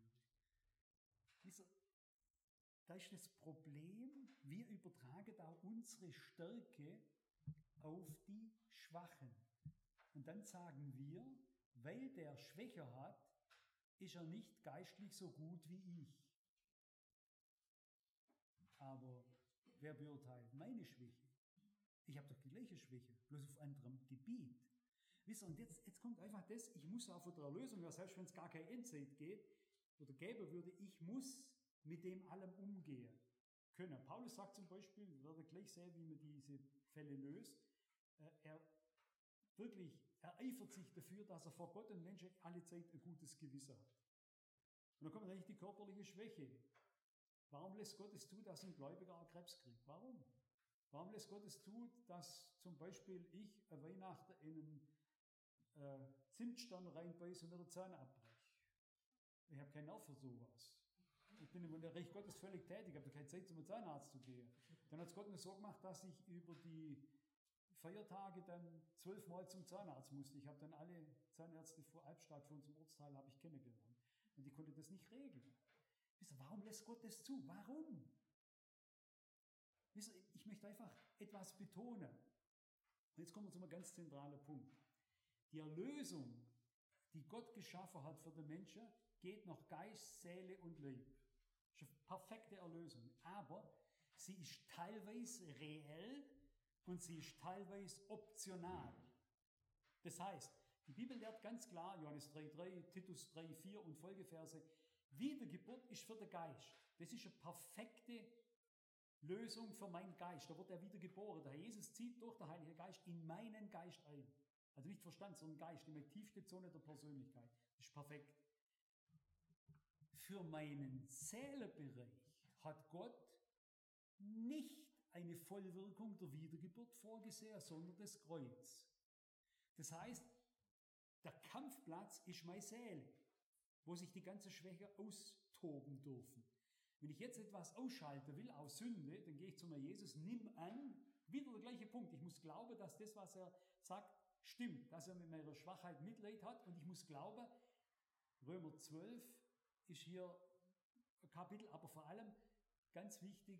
Da ist das Problem, wir übertragen da unsere Stärke auf die Schwachen. Und dann sagen wir, weil der Schwächer hat, ist er nicht geistlich so gut wie ich. Aber wer beurteilt meine Schwäche? Ich habe doch die gleiche Schwäche, bloß auf anderem Gebiet. Wisst ihr, und jetzt kommt einfach das, ich muss auch von der Erlösung, ja, selbst wenn es gar keine Endzeit geht oder gäbe würde, ich muss mit dem allem umgehen können. Paulus sagt zum Beispiel, wir werden gleich sehen, wie man diese Fälle löst, er eifert sich dafür, dass er vor Gott und Menschen alle Zeit ein gutes Gewissen hat. Und dann kommt eigentlich die körperliche Schwäche. Warum lässt Gott es zu, dass ein Gläubiger auch Krebs kriegt? Warum? Warum lässt Gott es zu, dass zum Beispiel ich an Weihnachten in einen Zimtstern reinbeiße und mir den Zahn abbreche? Ich habe keinen Nerv für sowas. Ich bin im Reich Gottes völlig tätig, ich habe keine Zeit, zum Zahnarzt zu gehen. Dann hat es Gott mir so gemacht, dass ich über die Feiertage dann 12 Mal zum Zahnarzt musste. Ich habe dann alle Zahnärzte vor Albstadt, vor unserem Ortsteil, habe ich kennengelernt. Und die konnte das nicht regeln. Wisst ihr, warum lässt Gott das zu? Warum? Wisst ihr, ich möchte einfach etwas betonen. Und jetzt kommen wir zu einem ganz zentralen Punkt. Die Erlösung, die Gott geschaffen hat für den Menschen, geht nach Geist, Seele und Leib. Das ist eine perfekte Erlösung. Aber sie ist teilweise reell und sie ist teilweise optional. Das heißt, die Bibel lehrt ganz klar, Johannes 3,3, Titus 3,4 und Folgeverse, Wiedergeburt ist für den Geist. Das ist eine perfekte Lösung für meinen Geist. Da wird er wieder geboren. Der Herr Jesus zieht durch den Heiligen Geist in meinen Geist ein. Also nicht Verstand, sondern Geist, in meine tiefste Zone der Persönlichkeit. Das ist perfekt. Für meinen Seelenbereich hat Gott nicht eine Vollwirkung der Wiedergeburt vorgesehen, sondern das Kreuz. Das heißt, der Kampfplatz ist meine Seele, wo sich die ganze Schwäche austoben dürfen. Wenn ich jetzt etwas ausschalten will aus Sünde, dann gehe ich zu mir Jesus, nimm an, wieder der gleiche Punkt. Ich muss glauben, dass das, was er sagt, stimmt, dass er mit meiner Schwachheit Mitleid hat, und ich muss glauben, Römer 12 ist hier ein Kapitel, aber vor allem ganz wichtig,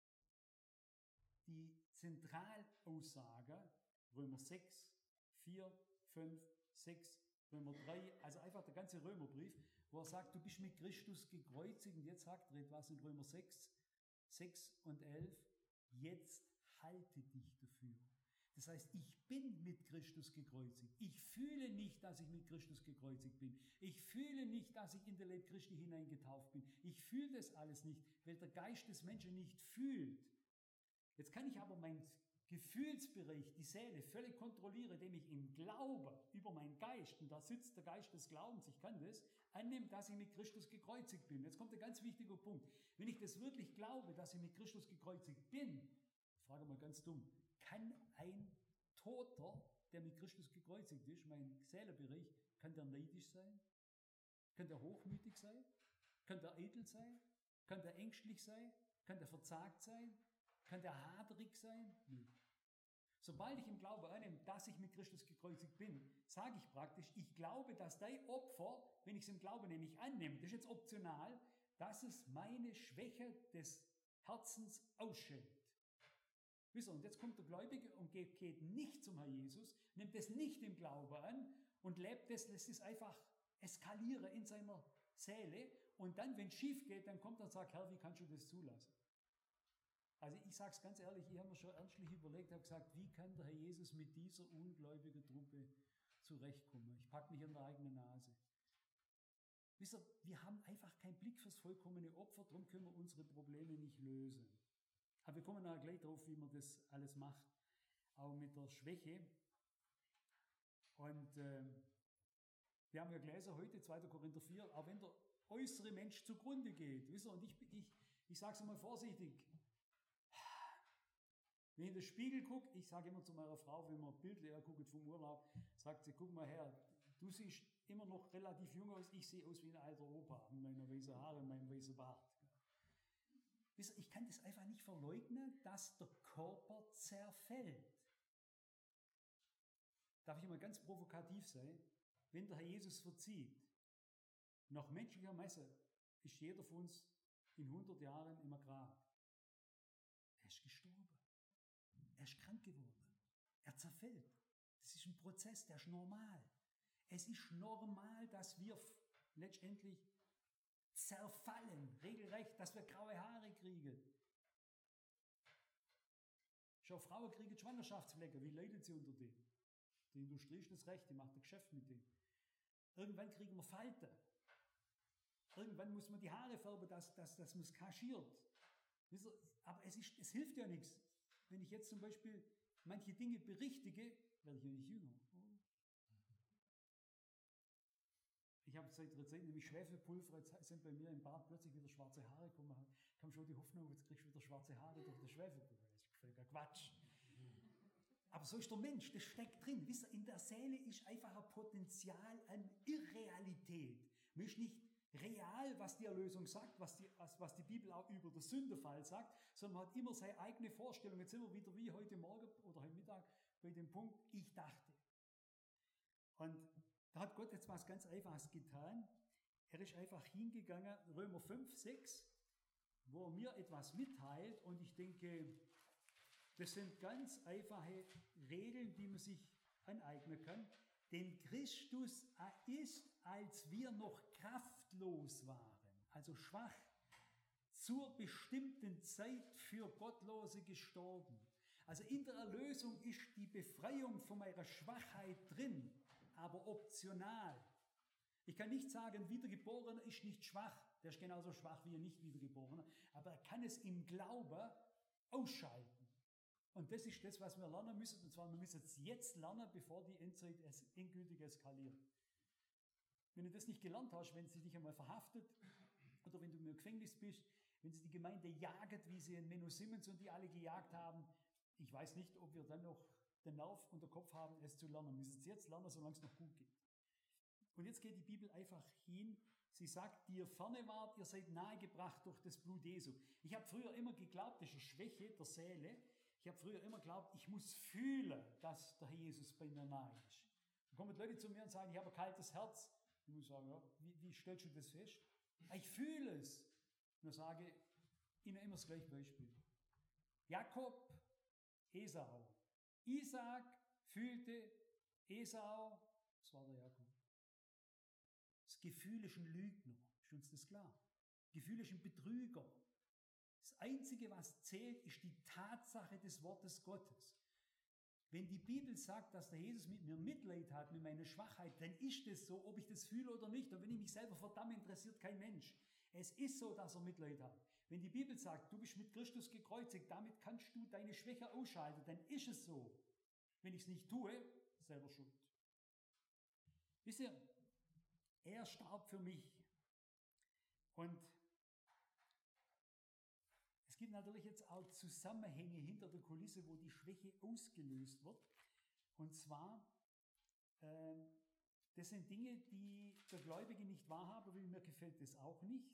die Zentralaussage, Römer 6, 4, 5, 6, Römer 3, also einfach der ganze Römerbrief, wo er sagt, du bist mit Christus gekreuzigt, und jetzt sagt er etwas in Römer 6, 6 und 11, jetzt halte dich dafür. Das heißt, ich bin mit Christus gekreuzigt. Ich fühle nicht, dass ich mit Christus gekreuzigt bin. Ich fühle nicht, dass ich in der Leib Christi hineingetauft bin. Ich fühle das alles nicht, weil der Geist des Menschen nicht fühlt. Jetzt kann ich aber meinen Gefühlsbereich, die Seele, völlig kontrollieren, indem ich im Glauben über meinen Geist, und da sitzt der Geist des Glaubens, ich kann das, annehmen, dass ich mit Christus gekreuzigt bin. Jetzt kommt ein ganz wichtiger Punkt. Wenn ich das wirklich glaube, dass ich mit Christus gekreuzigt bin, frage mal ganz dumm, kann ein Toter, der mit Christus gekreuzigt ist, mein Seelenbereich, kann der neidisch sein? Kann der hochmütig sein? Kann der edel sein? Kann der ängstlich sein? Kann der verzagt sein? Kann der haderig sein? Nö. Sobald ich im Glauben annehme, dass ich mit Christus gekreuzigt bin, sage ich praktisch, ich glaube, dass dein Opfer, wenn ich es im Glauben nämlich annehme, das ist jetzt optional, dass es meine Schwäche des Herzens ausschält. Wisst ihr, und jetzt kommt der Gläubige und geht nicht zum Herrn Jesus, nimmt es nicht im Glauben an und lebt es, lässt es einfach eskalieren in seiner Seele, und dann, wenn es schief geht, dann kommt er und sagt, Herr, wie kannst du das zulassen? Also ich sage es ganz ehrlich, ich habe mir schon ernstlich überlegt, habe gesagt, wie kann der Herr Jesus mit dieser ungläubigen Truppe zurechtkommen? Ich packe mich an der eigenen Nase. Wisst ihr, wir haben einfach keinen Blick fürs vollkommene Opfer, darum können wir unsere Probleme nicht lösen. Aber wir kommen nachher gleich drauf, wie man das alles macht, auch mit der Schwäche. Und wir haben ja gelesen heute, 2. Korinther 4, auch wenn der äußere Mensch zugrunde geht. Wisst ihr, und ich sage es mal vorsichtig, wenn ich in den Spiegel gucke, ich sage immer zu meiner Frau, wenn wir Bildlehrer gucken vom Urlaub, sagt sie, guck mal her, du siehst immer noch relativ jung aus, ich sehe aus wie ein alter Opa mit meiner weißen Haare und meinem weißen Bart. Wisst ihr, ich kann das einfach nicht verleugnen, dass der Körper zerfällt. Darf ich mal ganz provokativ sein? Wenn der Herr Jesus verzieht, nach menschlicher Messe ist jeder von uns in 100 Jahren im Grab. Er ist gestorben. Er ist krank geworden. Er zerfällt. Das ist ein Prozess, der ist normal. Es ist normal, dass wir letztendlich zerfallen, regelrecht, dass wir graue Haare kriegen. Schau, Frauen kriegen Schwangerschaftsflecken. Wie leidet sie unter dem? Die Industrie ist das Recht, die macht ein Geschäft mit dem. Irgendwann kriegen wir Falten. Irgendwann muss man die Haare färben, dass man es kaschiert. Aber es hilft ja nichts. Wenn ich jetzt zum Beispiel manche Dinge berichtige, werde ich ja nicht jünger. Ich habe seit einer Zeit nämlich Schwefelpulver, jetzt sind bei mir im Bart plötzlich wieder schwarze Haare gekommen, kam schon die Hoffnung, jetzt kriegst du wieder schwarze Haare durch das Schwefelpulver. Das ist völliger Quatsch. Aber so ist der Mensch, das steckt drin. Wisst ihr, in der Seele ist einfach ein Potenzial an Irrealität. Man ist nicht real, was die Erlösung sagt, was die Bibel auch über den Sündenfall sagt, sondern man hat immer seine eigene Vorstellung. Jetzt sind wir wieder wie heute Morgen oder heute Mittag bei dem Punkt, ich dachte. Und da hat Gott jetzt was ganz Einfaches getan. Er ist einfach hingegangen, Römer 5, 6, wo er mir etwas mitteilt und ich denke, das sind ganz einfache Regeln, die man sich aneignen kann. Denn Christus ist, als wir noch kraftlos waren, also schwach, zur bestimmten Zeit für Gottlose gestorben. Also in der Erlösung ist die Befreiung von meiner Schwachheit drin, aber optional. Ich kann nicht sagen, ein Wiedergeborener ist nicht schwach, der ist genauso schwach wie ein Nicht-Wiedergeborener, aber er kann es im Glauben ausschalten. Und das ist das, was wir lernen müssen, und zwar wir müssen es jetzt lernen, bevor die Endzeit endgültig eskaliert. Wenn du das nicht gelernt hast, wenn sie dich einmal verhaftet oder wenn du im Gefängnis bist, wenn sie die Gemeinde jagen, wie sie in Menno Simmons und die alle gejagt haben, ich weiß nicht, ob wir dann noch den Nerv und den Kopf haben, es zu lernen. Wir müssen es jetzt lernen, solange es noch gut geht. Und jetzt geht die Bibel einfach hin. Sie sagt, die ihr ferne wart, ihr seid nahegebracht durch das Blut Jesu. Ich habe früher immer geglaubt, das ist eine Schwäche der Seele. Ich habe früher immer geglaubt, ich muss fühlen, dass der Herr Jesus bei mir nahe ist. Dann kommen Leute zu mir und sagen, ich habe ein kaltes Herz. Ich muss sagen, ja, wie stellst du das fest? Ich fühle es. Und ich sage Ihnen immer das gleiche Beispiel. Jakob, Esau. Isaac fühlte Esau, das war der Jakob. Das Gefühl ist ein Lügner, ist uns das klar? Das Gefühl ist ein Betrüger. Das Einzige, was zählt, ist die Tatsache des Wortes Gottes. Wenn die Bibel sagt, dass der Jesus mit mir Mitleid hat, mit meiner Schwachheit, dann ist es so, ob ich das fühle oder nicht. Und wenn ich mich selber verdamme, interessiert kein Mensch. Es ist so, dass er Mitleid hat. Wenn die Bibel sagt, du bist mit Christus gekreuzigt, damit kannst du deine Schwäche ausschalten, dann ist es so. Wenn ich es nicht tue, selber schuld. Wisst ihr, er starb für mich. Und es gibt natürlich jetzt auch Zusammenhänge hinter der Kulisse, wo die Schwäche ausgelöst wird. Und zwar, das sind Dinge, die der Gläubige nicht wahrhaben will, mir gefällt das auch nicht.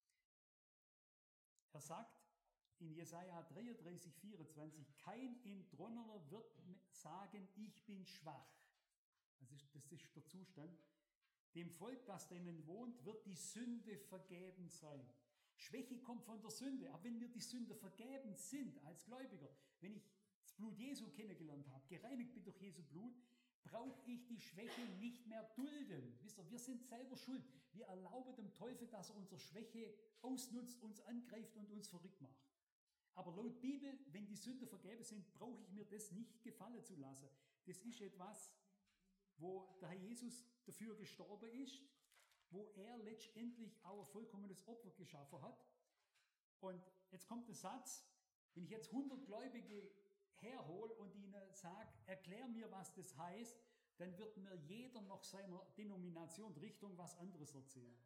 Er sagt in Jesaja 33, 24, kein Entronnener wird sagen, ich bin schwach. Also das ist der Zustand. Dem Volk, das drinnen wohnt, wird die Sünde vergeben sein. Schwäche kommt von der Sünde, aber wenn wir die Sünde vergeben sind als Gläubiger, wenn ich das Blut Jesu kennengelernt habe, gereinigt bin durch Jesu Blut, brauche ich die Schwäche nicht mehr dulden. Wisst ihr, wir sind selber schuld. Wir erlauben dem Teufel, dass er unsere Schwäche ausnutzt, uns angreift und uns verrückt macht. Aber laut Bibel, wenn die Sünden vergeben sind, brauche ich mir das nicht gefallen zu lassen. Das ist etwas, wo der Herr Jesus dafür gestorben ist, wo er letztendlich auch ein vollkommenes Opfer geschaffen hat. Und jetzt kommt der Satz, wenn ich jetzt 100 Gläubige herhole und ihnen sage, erklär mir, was das heißt, dann wird mir jeder nach seiner Denomination Richtung was anderes erzählen.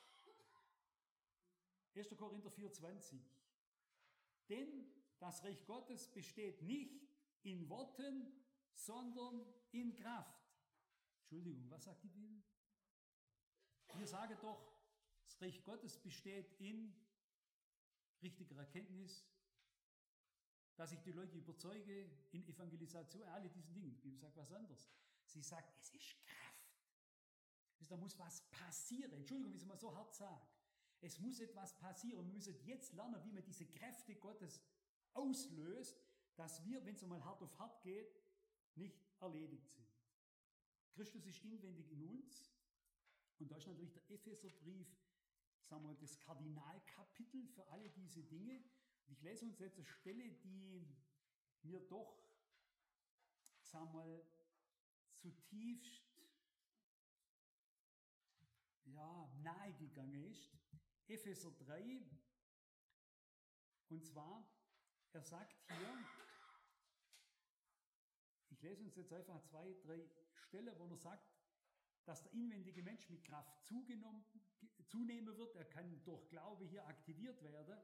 1. Korinther 4,20. Denn das Reich Gottes besteht nicht in Worten, sondern in Kraft. Entschuldigung, was sagt die Bibel? Wir sagen doch, das Reich Gottes besteht in richtiger Erkenntnis, dass ich die Leute überzeuge, in Evangelisation, alle diesen Dingen. Die Bibel sagt was anderes. Sie sagt, es ist Kraft. Da muss was passieren. Entschuldigung, wenn ich es mal so hart sage. Es muss etwas passieren. Wir müssen jetzt lernen, wie man diese Kräfte Gottes auslöst, dass wir, wenn es einmal hart auf hart geht, nicht erledigt sind. Christus ist inwendig in uns. Und da ist natürlich der Epheserbrief, sagen wir mal, das Kardinalkapitel für alle diese Dinge. Und ich lese uns jetzt eine Stelle, die mir doch, sagen wir mal, zutiefst nahegegangen ist. Epheser 3, Und zwar, er sagt hier, ich lese uns jetzt einfach 2, 3 Stellen, wo er sagt, dass der inwendige Mensch mit Kraft zunehmen wird. Er kann durch Glaube hier aktiviert werden.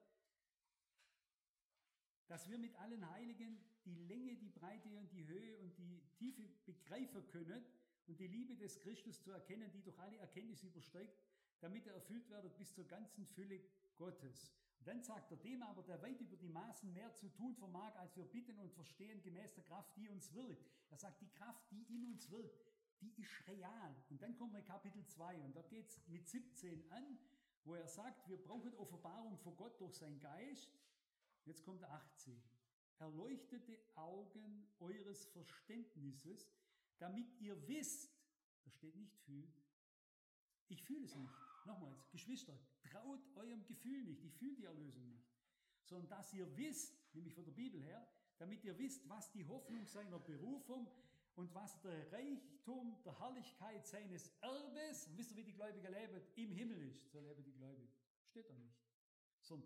Dass wir mit allen Heiligen die Länge, die Breite und die Höhe und die Tiefe begreifen können und die Liebe des Christus zu erkennen, die durch alle Erkenntnis übersteigt, damit er erfüllt wird bis zur ganzen Fülle Gottes. Und dann sagt er, dem aber, der weit über die Maßen mehr zu tun vermag, als wir bitten und verstehen, gemäß der Kraft, die uns wirkt. Er sagt, die Kraft, die in uns wirkt, die ist real. Und dann kommen wir in Kapitel 2 und da geht es mit 17 an, wo er sagt, wir brauchen Offenbarung vor Gott durch seinen Geist. Jetzt kommt 18. Erleuchtete Augen eures Verständnisses, damit ihr wisst, da steht nicht fühlen, ich fühle es nicht. Nochmals, Geschwister, traut eurem Gefühl nicht, ich fühle die Erlösung nicht. Sondern dass ihr wisst, nämlich von der Bibel her, damit ihr wisst, was die Hoffnung seiner Berufung und was der Reichtum der Herrlichkeit seines Erbes, und wisst ihr, wie die Gläubigen leben, im Himmel ist. So leben die Gläubigen. Steht da nicht. Sondern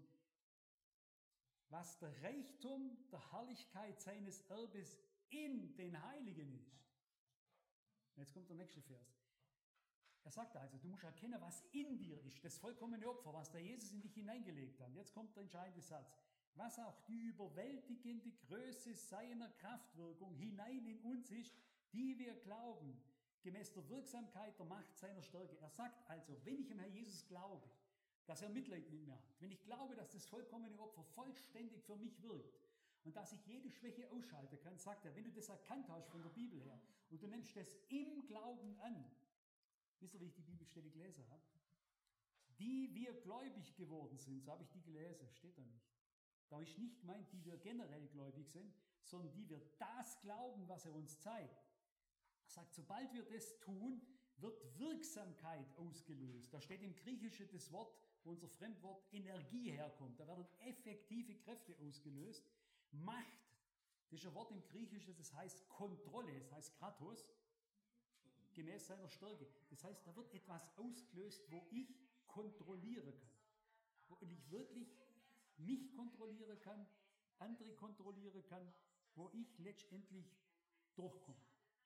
was der Reichtum der Herrlichkeit seines Erbes in den Heiligen ist. Jetzt kommt der nächste Vers. Er sagt also, du musst erkennen, was in dir ist, das vollkommene Opfer, was der Jesus in dich hineingelegt hat. Jetzt kommt der entscheidende Satz. Was auch die überwältigende Größe seiner Kraftwirkung hinein in uns ist, die wir glauben, gemäß der Wirksamkeit der Macht seiner Stärke. Er sagt also, wenn ich im Herrn Jesus glaube, dass er Mitleid mit mir hat, wenn ich glaube, dass das vollkommene Opfer vollständig für mich wirkt und dass ich jede Schwäche ausschalten kann, sagt er, wenn du das erkannt hast von der Bibel her und du nimmst das im Glauben an, wisst ihr, wie ich die Bibelstelle gelesen habe? Die wir gläubig geworden sind, so habe ich die gelesen, steht da nicht. Da ist nicht gemeint, die wir generell gläubig sind, sondern die wir das glauben, was er uns zeigt. Er sagt, sobald wir das tun, wird Wirksamkeit ausgelöst. Da steht im Griechischen das Wort, wo unser Fremdwort Energie herkommt. Da werden effektive Kräfte ausgelöst. Macht, das ist ein Wort im Griechischen, das heißt Kontrolle, das heißt Kratos, gemäß seiner Stärke. Das heißt, da wird etwas ausgelöst, wo ich kontrollieren kann. Wo ich wirklich mich kontrollieren kann, andere kontrollieren kann, wo ich letztendlich durchkomme.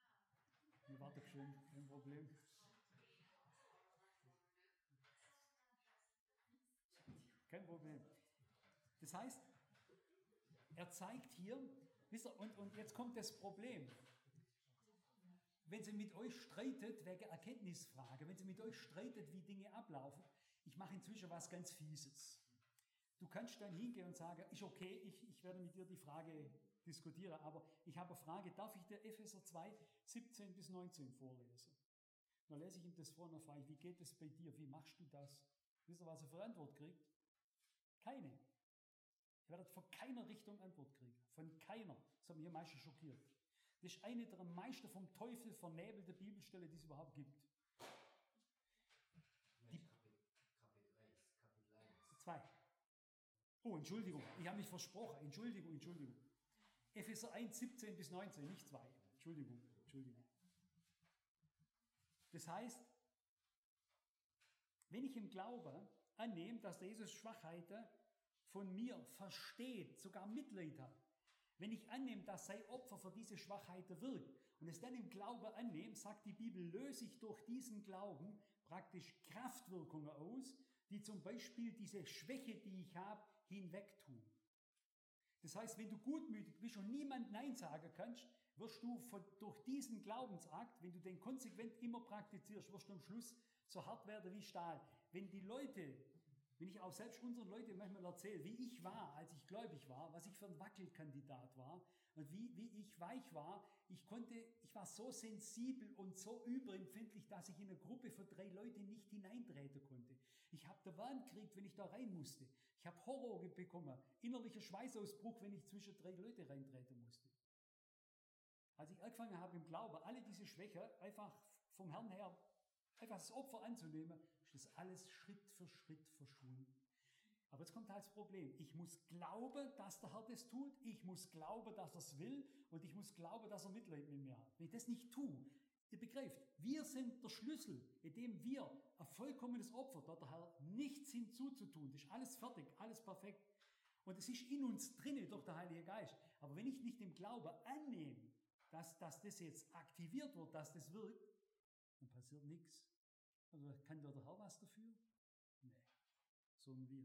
Warte schön, kein Problem. Kein Problem. Das heißt, er zeigt hier, wisst ihr, und jetzt kommt das Problem. Wenn sie mit euch streitet, wegen Erkenntnisfrage, wenn sie mit euch streitet, wie Dinge ablaufen, ich mache inzwischen was ganz Fieses. Du kannst dann hingehen und sagen, ist okay, ich werde mit dir die Frage diskutieren, aber ich habe eine Frage, darf ich dir Epheser 2, 17 bis 19 vorlesen? Dann lese ich ihm das vor und dann frage ich, wie geht es bei dir, wie machst du das? Wisst ihr, was er für Antwort kriegt? Keine. Ihr werdet von keiner Richtung Antwort kriegen, von keiner. Das hat mich am meisten schockiert. Das ist eine der am meisten vom Teufel vernebelten Bibelstellen, die es überhaupt gibt. Kapitel 1. 2. Oh, Entschuldigung, ich habe mich versprochen. Entschuldigung. Epheser 1, 17 bis 19, nicht 2. Entschuldigung. Das heißt, wenn ich im Glauben annehme, dass der Jesus Schwachheiten von mir versteht, sogar Mitleid hat, wenn ich annehme, dass sein Opfer für diese Schwachheiten wirkt und es dann im Glauben annehme, sagt die Bibel, löse ich durch diesen Glauben praktisch Kraftwirkungen aus, die zum Beispiel diese Schwäche, die ich habe, hinwegtun. Das heißt, wenn du gutmütig bist und niemand Nein sagen kannst, wirst du durch diesen Glaubensakt, wenn du den konsequent immer praktizierst, wirst du am Schluss so hart werden wie Stahl. Wenn ich auch selbst unseren Leuten manchmal erzähle, wie ich war, als ich gläubig war, was ich für ein Wackelkandidat war und wie ich weich war, ich war so sensibel und so überempfindlich, dass ich in eine Gruppe von 3 Leuten nicht hineintreten konnte. Ich habe den Wahn gekriegt, wenn ich da rein musste. Ich habe Horror bekommen, innerlicher Schweißausbruch, wenn ich zwischen 3 Leute reintreten musste. Als ich angefangen habe im Glauben, alle diese Schwächen einfach vom Herrn her, einfach das Opfer anzunehmen, ist das alles Schritt für Schritt verschwunden. Aber jetzt kommt halt das Problem. Ich muss glauben, dass der Herr das tut. Ich muss glauben, dass er es will. Und ich muss glauben, dass er Mitleid mit mir hat. Wenn ich das nicht tue, ihr begreift, wir sind der Schlüssel, indem wir ein vollkommenes Opfer, da der Herr nichts hinzuzutun, das ist alles fertig, alles perfekt. Und es ist in uns drinne durch den Heiligen Geist. Aber wenn ich nicht im Glauben annehme, dass das jetzt aktiviert wird, dass das wirkt, dann passiert nichts. Also kann der Herr was dafür? Nee, sondern wir.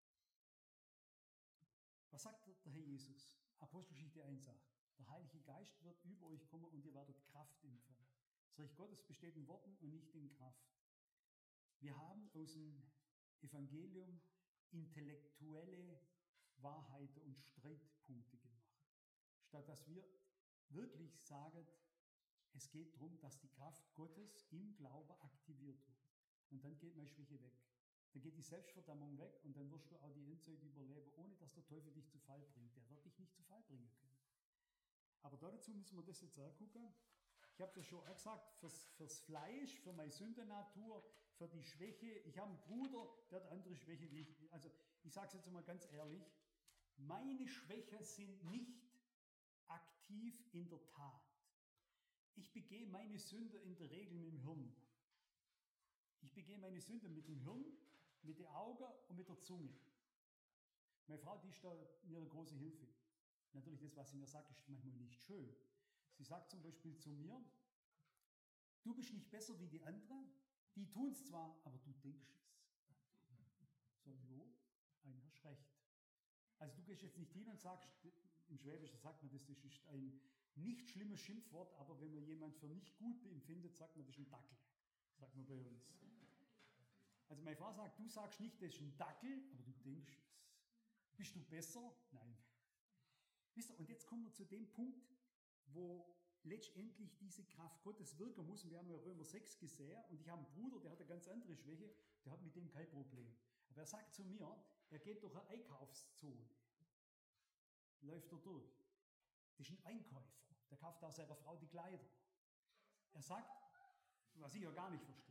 Was sagt der Herr Jesus? Apostelgeschichte 1,8. Der Heilige Geist wird über euch kommen und ihr werdet Kraft empfangen. Das Reich Gottes besteht in Worten und nicht in Kraft. Wir haben aus dem Evangelium intellektuelle Wahrheiten und Streitpunkte gemacht. Statt dass wir wirklich sagen, es geht darum, dass die Kraft Gottes im Glauben aktiviert wird. Und dann geht meine Schwäche weg. Dann geht die Selbstverdammung weg und dann wirst du auch die Endzeit überleben, ohne dass der Teufel dich zu Fall bringt. Der wird dich nicht zu Fall bringen können. Aber dazu müssen wir das jetzt angucken. Ich habe es ja schon auch gesagt, fürs Fleisch, für meine Sündennatur, für die Schwäche. Ich habe einen Bruder, der hat andere Schwäche wie ich. Also ich sage es jetzt mal ganz ehrlich, meine Schwächen sind nicht aktiv in der Tat. Ich begehe meine Sünde in der Regel mit dem Hirn. Ich begehe meine Sünde mit dem Hirn, mit den Augen und mit der Zunge. Meine Frau, die ist da mir eine große Hilfe. Natürlich, das, was sie mir sagt, ist manchmal nicht schön. Sie sagt zum Beispiel zu mir, du bist nicht besser wie die anderen, die tun es zwar, aber du denkst es. So, jo, einer hast recht. Also du gehst jetzt nicht hin und sagst, im Schwäbischen sagt man das ist ein nicht schlimmes Schimpfwort, aber wenn man jemanden für nicht gut empfindet, sagt man, das ist ein Dackel. Sagt man bei uns. Also meine Frau sagt, du sagst nicht, das ist ein Dackel, aber du denkst es. Bist du besser? Nein. Wisst ihr, und jetzt kommen wir zu dem Punkt, wo letztendlich diese Kraft Gottes wirken muss. Und wir haben ja Römer 6 gesehen und ich habe einen Bruder, der hat eine ganz andere Schwäche, der hat mit dem kein Problem. Aber er sagt zu mir, er geht durch eine Einkaufszone. Läuft er durch. Das ist ein Einkäufer, der kauft auch seiner Frau die Kleider. Er sagt, was ich ja gar nicht verstehe.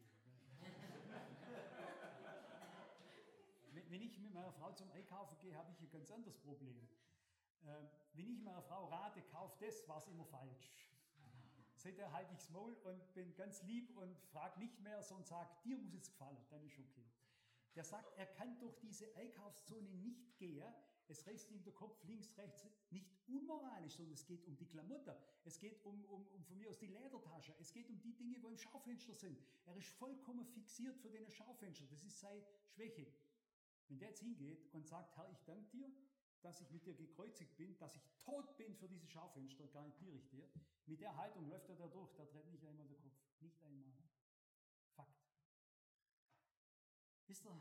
Wenn ich mit meiner Frau zum Einkaufen gehe, habe ich ein ganz anderes Problem. Wenn ich meiner Frau rate, kauf das, war es immer falsch. Seitdem halte ich das Maul und bin ganz lieb und frage nicht mehr, sondern sage, dir muss es gefallen, dann ist okay. Der sagt, er kann durch diese Einkaufszone nicht gehen, es reißt ihm der Kopf links, rechts, nicht unmoralisch, sondern es geht um die Klamotten, es geht um von mir aus die Ledertasche, es geht um die Dinge, wo im Schaufenster sind. Er ist vollkommen fixiert für den Schaufenster, das ist seine Schwäche. Wenn der jetzt hingeht und sagt, Herr, ich danke dir, dass ich mit dir gekreuzigt bin, dass ich tot bin für dieses Schaufenster, garantiere ich dir, mit der Haltung läuft er da durch, da dreht nicht einmal der Kopf, nicht einmal. Fakt. Wisst ihr,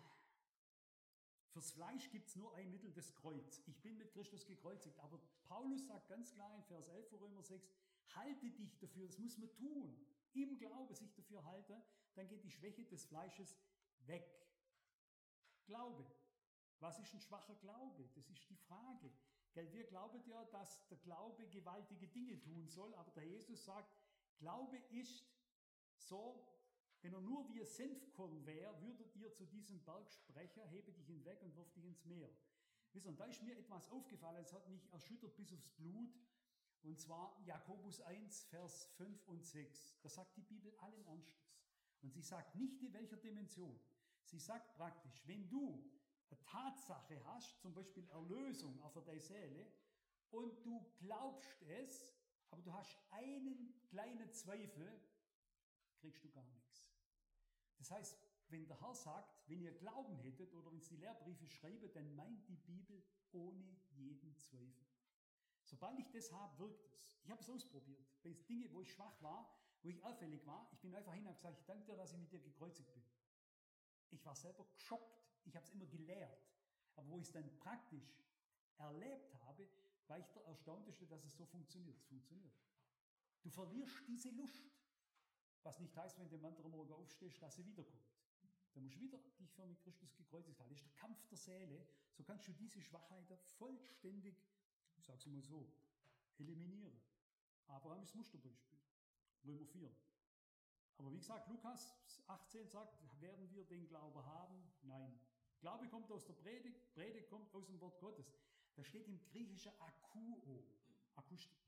fürs Fleisch gibt es nur ein Mittel, das Kreuz. Ich bin mit Christus gekreuzigt. Aber Paulus sagt ganz klar in Vers 11 von Römer 6, halte dich dafür, das muss man tun. Im Glauben sich dafür halten, dann geht die Schwäche des Fleisches weg. Glaube. Was ist ein schwacher Glaube? Das ist die Frage. Wir glauben ja, dass der Glaube gewaltige Dinge tun soll, aber der Jesus sagt, Glaube ist so, wenn er nur wie ein Senfkorn wäre, würdet ihr zu diesem Berg sprechen, hebe dich hinweg und wirf dich ins Meer. Wisst ihr, und da ist mir etwas aufgefallen, es hat mich erschüttert bis aufs Blut, und zwar Jakobus 1, Vers 5 und 6. Da sagt die Bibel allen Ernstes. Und sie sagt nicht in welcher Dimension. Sie sagt praktisch, wenn du eine Tatsache hast, zum Beispiel Erlösung auf deine Seele, und du glaubst es, aber du hast einen kleinen Zweifel, kriegst du gar nichts. Das heißt, wenn der Herr sagt, wenn ihr Glauben hättet oder wenn es die Lehrbriefe schreiben, dann meint die Bibel ohne jeden Zweifel. Sobald ich das habe, wirkt es. Ich habe es ausprobiert. Bei Dingen, wo ich schwach war, wo ich auffällig war, ich bin einfach hin und habe gesagt, ich danke dir, dass ich mit dir gekreuzigt bin. Ich war selber geschockt. Ich habe es immer gelehrt. Aber wo ich es dann praktisch erlebt habe, war ich der Erstaunteste, dass es so funktioniert. Es funktioniert. Du verlierst diese Lust. Was nicht heißt, wenn du am anderen Morgen aufstehst, dass sie wiederkommt. Dann musst du wieder dich für mit Christus gekreuzigt halten. Das ist der Kampf der Seele. So kannst du diese Schwachheit vollständig, ich sage es mal so, eliminieren. Abraham ist das Musterbeispiel. Römer 4. Aber wie gesagt, Lukas 18 sagt, werden wir den Glauben haben? Nein. Glaube kommt aus der Predigt, Predigt kommt aus dem Wort Gottes. Da steht im Griechischen Akuo, Akustik.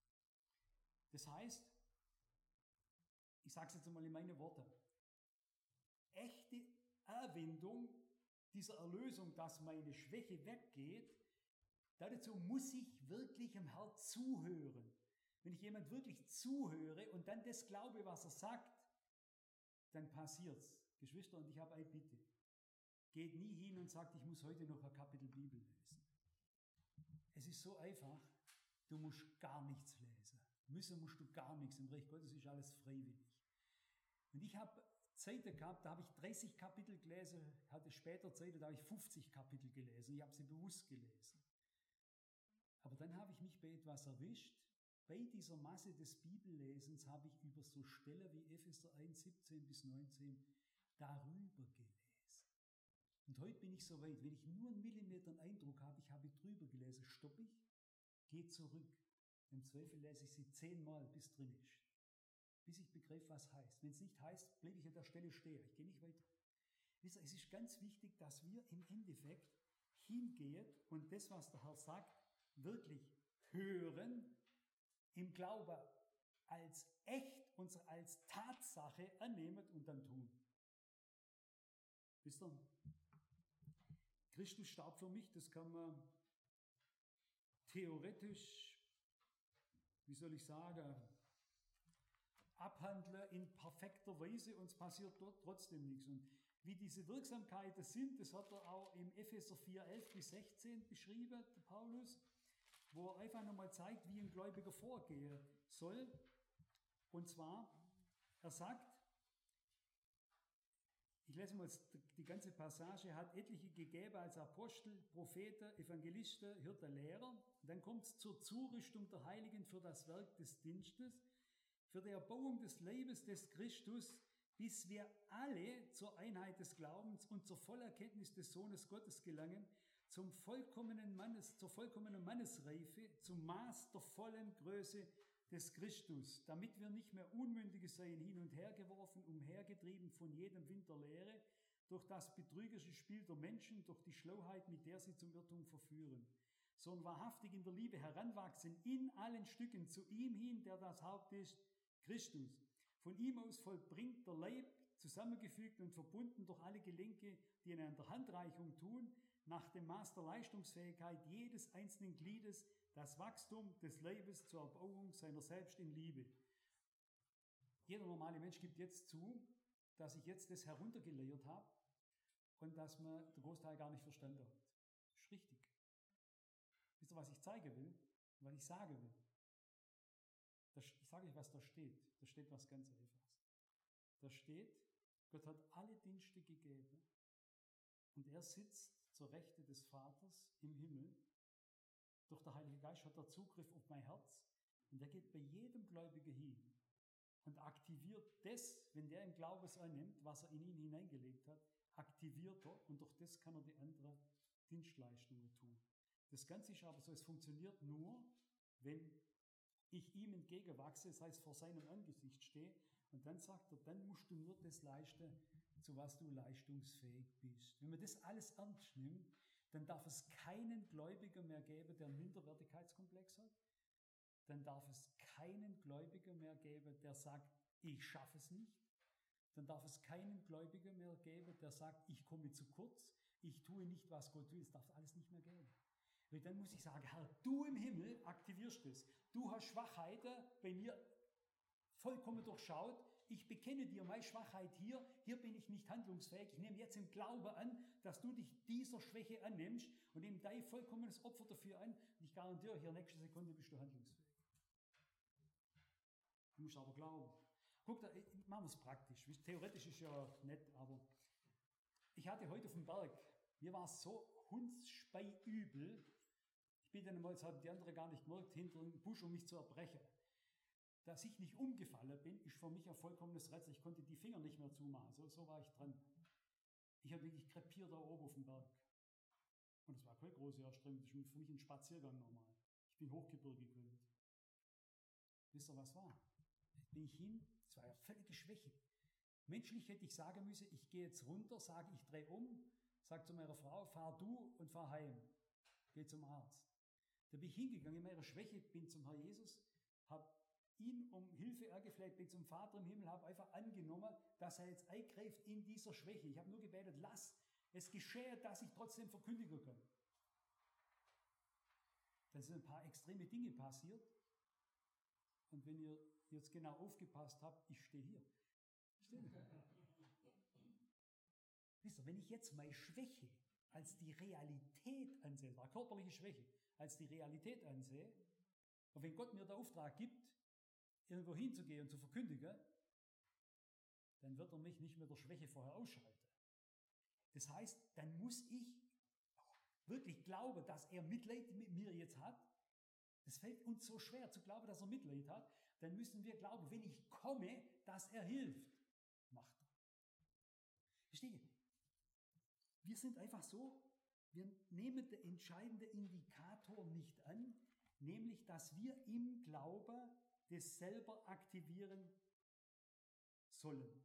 Das heißt, ich sage es jetzt einmal in meine Worte, echte Anwendung dieser Erlösung, dass meine Schwäche weggeht, Dazu muss ich wirklich im Herrn zuhören. Wenn ich jemand wirklich zuhöre und dann das glaube, was er sagt, dann passiert's. Geschwister, und ich habe eine Bitte. Geht nie hin und sagt, ich muss heute noch ein Kapitel Bibel lesen. Es ist so einfach, du musst gar nichts lesen. Müssen musst du gar nichts. Im Reich Gottes ist alles freiwillig. Und ich habe Zeiten gehabt, da habe ich 30 Kapitel gelesen, hatte später Zeiten, da habe ich 50 Kapitel gelesen. Ich habe sie bewusst gelesen. Aber dann habe ich mich bei etwas erwischt. Bei dieser Masse des Bibellesens habe ich über so Stellen wie Epheser 1, 17 bis 19 darüber gelesen. Und heute bin ich so weit, wenn ich nur einen Millimeter einen Eindruck habe, ich habe drüber gelesen, stoppe ich, gehe zurück. Im Zweifel lese ich sie 10-mal, bis drin ist. Bis ich begreife, was heißt. Wenn es nicht heißt, bleibe ich an der Stelle stehen. Ich gehe nicht weiter. Wisst ihr, es ist ganz wichtig, dass wir im Endeffekt hingehen und das, was der Herr sagt, wirklich hören, im Glauben als echt und als Tatsache annehmen und dann tun. Wisst ihr? Christus starb für mich, das kann man theoretisch, wie soll ich sagen, abhandeln in perfekter Weise und es passiert dort trotzdem nichts. Und wie diese Wirksamkeiten sind, das hat er auch im Epheser 4, 11 bis 16 beschrieben, der Paulus, wo er einfach nochmal zeigt, wie ein Gläubiger vorgehen soll. Und zwar, er sagt, ich lese mal die ganze Passage, er hat etliche gegeben als Apostel, Propheten, Evangelisten, Hirten, Lehrer. Und dann kommt es zur Zurüstung der Heiligen für das Werk des Dienstes, für die Erbauung des Leibes des Christus, bis wir alle zur Einheit des Glaubens und zur Vollerkenntnis des Sohnes Gottes gelangen, zur vollkommenen Mannesreife, zum Maß der vollen Größe des Christus, damit wir nicht mehr Unmündige seien, hin und her geworfen, umhergetrieben von jedem Wind der Lehre, durch das betrügerische Spiel der Menschen, durch die Schlauheit, mit der sie zum Irrtum verführen, sondern wahrhaftig in der Liebe heranwachsen, in allen Stücken zu ihm hin, der das Haupt ist, Christus. Von ihm aus vollbringt der Leib, zusammengefügt und verbunden durch alle Gelenke, die einander Handreichung tun, nach dem Maß der Leistungsfähigkeit jedes einzelnen Gliedes, das Wachstum des Leibes zur Erbauung seiner selbst in Liebe. Jeder normale Mensch gibt jetzt zu, dass ich jetzt das heruntergelehrt habe und dass man den Großteil gar nicht verstanden hat. Das ist richtig. Wisst ihr, was ich zeigen will? Was ich sagen will? Ich sage euch, was da steht. Da steht was ganz Einfaches. Da steht, Gott hat alle Dienste gegeben und er sitzt zur Rechte des Vaters im Himmel. Durch den Heiligen Geist hat er Zugriff auf mein Herz und er geht bei jedem Gläubigen hin und aktiviert das, wenn der im Glaubens annimmt, was er in ihn hineingelegt hat, aktiviert er und durch das kann er die anderen Dienstleistungen tun. Das Ganze ist aber so, es funktioniert nur, wenn ich ihm entgegenwachse, das heißt vor seinem Angesicht stehe und dann sagt er, dann musst du nur das leisten, zu was du leistungsfähig bist. Wenn man das alles ernst nimmt, dann darf es keinen Gläubiger mehr geben, der einen Minderwertigkeitskomplex hat. Dann darf es keinen Gläubiger mehr geben, der sagt, ich schaffe es nicht. Dann darf es keinen Gläubiger mehr geben, der sagt, ich komme zu kurz, ich tue nicht, was Gott will. Das darf es alles nicht mehr geben. Weil dann muss ich sagen, Herr, du im Himmel aktivierst es. Du hast Schwachheiten bei mir vollkommen durchschaut. Ich bekenne dir meine Schwachheit hier bin ich nicht handlungsfähig. Ich nehme jetzt im Glauben an, dass du dich dieser Schwäche annimmst und nehme dein vollkommenes Opfer dafür an. Und ich garantiere, hier nächste Sekunde bist du handlungsfähig. Du musst aber glauben. Guck, machen wir es praktisch. Theoretisch ist ja nett, aber ich hatte heute auf dem Berg, mir war es so hundsspeiübel. Ich bin dann mal, das haben die anderen gar nicht gemerkt, hinter dem Busch, um mich zu erbrechen. Dass ich nicht umgefallen bin, ist für mich ein vollkommenes Rätsel. Ich konnte die Finger nicht mehr zumachen. So war ich dran. Ich habe wirklich krepiert da oben auf dem Berg. Und es war keine große Anstrengung. Das ist für mich ein Spaziergang normal. Ich bin Hochgebirge gewöhnt. Wisst ihr, was war? Bin ich hin, es war ja völlige Schwäche. Menschlich hätte ich sagen müssen, ich gehe jetzt runter, sage, ich drehe um, sage zu meiner Frau, fahr du und fahr heim. Geh zum Arzt. Da bin ich hingegangen, in meiner Schwäche, bin zum Herr Jesus, habe ihn um Hilfe angefleht, bin zum Vater im Himmel, habe einfach angenommen, dass er jetzt eingreift in dieser Schwäche. Ich habe nur gebetet, lass es geschehe, dass ich trotzdem verkündigen kann. dann sind ein paar extreme Dinge passiert. Und wenn ihr jetzt genau aufgepasst habt, ich stehe hier. Wisst ihr, wenn ich jetzt meine Schwäche als die Realität ansehe, war körperliche Schwäche, als die Realität ansehe, und wenn Gott mir den Auftrag gibt, irgendwo hinzugehen und zu verkündigen, dann wird er mich nicht mit der Schwäche vorher ausschalten. Das heißt, dann muss ich wirklich glauben, dass er Mitleid mit mir jetzt hat. Das fällt uns so schwer zu glauben, dass er Mitleid hat. Dann müssen wir glauben, wenn ich komme, dass er hilft. Macht er. Versteht ihr? Wir sind einfach so, wir nehmen den entscheidenden Indikator nicht an, nämlich, dass wir im Glauben das selber aktivieren sollen.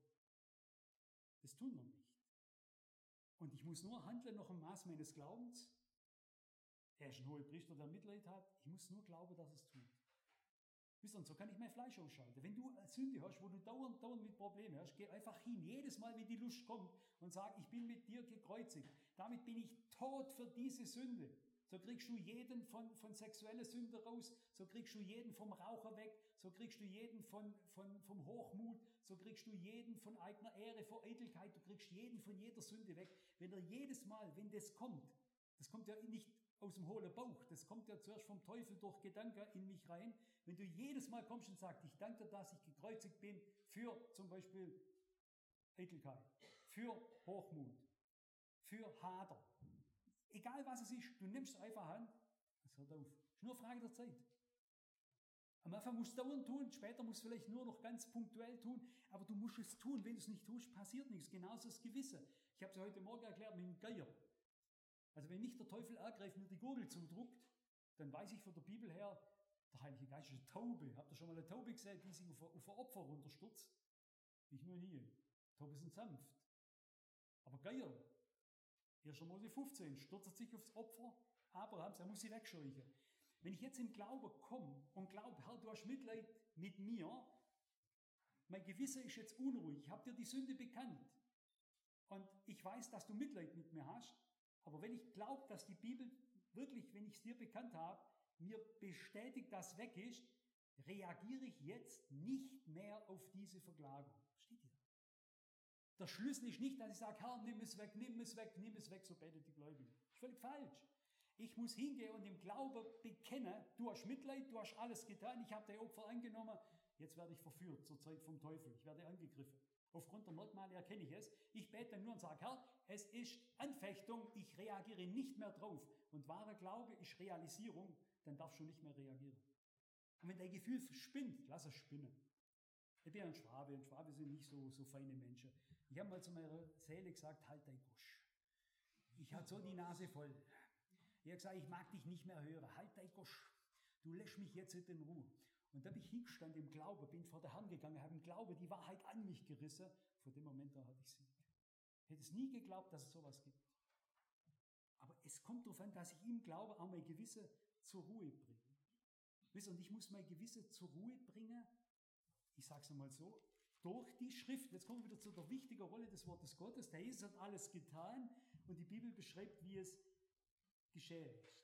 Das tun wir nicht. Und ich muss nur handeln nach dem Maß meines Glaubens. Er ist ein hoher Priester, der Mitleid hat. Ich muss nur glauben, dass es tut. Wisst ihr, und so kann ich mein Fleisch ausschalten. Wenn du eine Sünde hast, wo du dauernd mit Problemen hast, geh einfach hin, jedes Mal, wenn die Lust kommt und sag, ich bin mit dir gekreuzigt. Damit bin ich tot für diese Sünde. So kriegst du jeden von sexueller Sünde raus, so kriegst du jeden vom Raucher weg, so kriegst du jeden vom Hochmut, so kriegst du jeden von eigener Ehre, vor Eitelkeit, du kriegst jeden von jeder Sünde weg. Wenn er jedes Mal, wenn das kommt ja nicht aus dem hohlen Bauch, das kommt ja zuerst vom Teufel durch Gedanken in mich rein. Wenn du jedes Mal kommst und sagst, ich danke dir, dass ich gekreuzigt bin für zum Beispiel Eitelkeit, für Hochmut, für Hader, egal was es ist, du nimmst es einfach an, es hört auf. Es ist nur eine Frage der Zeit. Am Anfang musst du dauernd tun, später musst du vielleicht nur noch ganz punktuell tun, aber du musst es tun. Wenn du es nicht tust, passiert nichts. Genauso das Gewisse. Ich habe es heute Morgen erklärt mit dem Geier. Also wenn mich der Teufel ergreift und mir die Gurgel zudruckt, dann weiß ich von der Bibel her, der Heilige Geist ist eine Taube. Habt ihr schon mal eine Taube gesehen, die sich auf ein Opfer runterstürzt? Ich nur nie. Tauben sind sanft. Aber Geier, 1. Mose 15, stürzt sich aufs Opfer Abrahams, er muss sie wegscheuchen. Wenn ich jetzt im Glauben komme und glaube, Herr, du hast Mitleid mit mir, mein Gewissen ist jetzt unruhig, ich habe dir die Sünde bekannt und ich weiß, dass du Mitleid mit mir hast, aber wenn ich glaube, dass die Bibel wirklich, wenn ich es dir bekannt habe, mir bestätigt, dass weg ist, reagiere ich jetzt nicht mehr auf diese Verklagung. Versteht ihr? Der Schlüssel ist nicht, dass ich sage, Herr, nimm es weg, nimm es weg, nimm es weg, so betet die Gläubigen. Das ist völlig falsch. Ich muss hingehen und im Glauben bekennen, du hast Mitleid, du hast alles getan, ich habe dein Opfer angenommen, jetzt werde ich verführt zur Zeit vom Teufel, ich werde angegriffen. Aufgrund der Merkmale erkenne ich es. Ich bete dann nur und sage, Herr, es ist Anfechtung, ich reagiere nicht mehr drauf. Und wahrer Glaube ist Realisierung, dann darfst du nicht mehr reagieren. Und wenn dein Gefühl spinnt, lass es spinnen. Ich bin ein Schwabe und Schwabe sind nicht so feine Menschen. Ich habe mal zu meiner Seele gesagt, halt dein Gosch. Ich hatte so die Nase voll. Ich habe gesagt, ich mag dich nicht mehr hören, halt dein Gosch. Du lässt mich jetzt in Ruhe. Und da bin ich hingestanden im Glauben, bin vor der Herrn gegangen, habe im Glauben die Wahrheit an mich gerissen. Von dem Moment an hatte ich Sieg. Ich hätte es nie geglaubt, dass es sowas gibt. Aber es kommt darauf an, dass ich im Glauben auch mein Gewissen zur Ruhe bringe. Wisst ihr, und ich muss mein Gewissen zur Ruhe bringen, ich sage es einmal so, durch die Schrift. Jetzt kommen wir wieder zu der wichtigen Rolle des Wortes Gottes. Der Jesus hat alles getan und die Bibel beschreibt, wie es geschehen ist.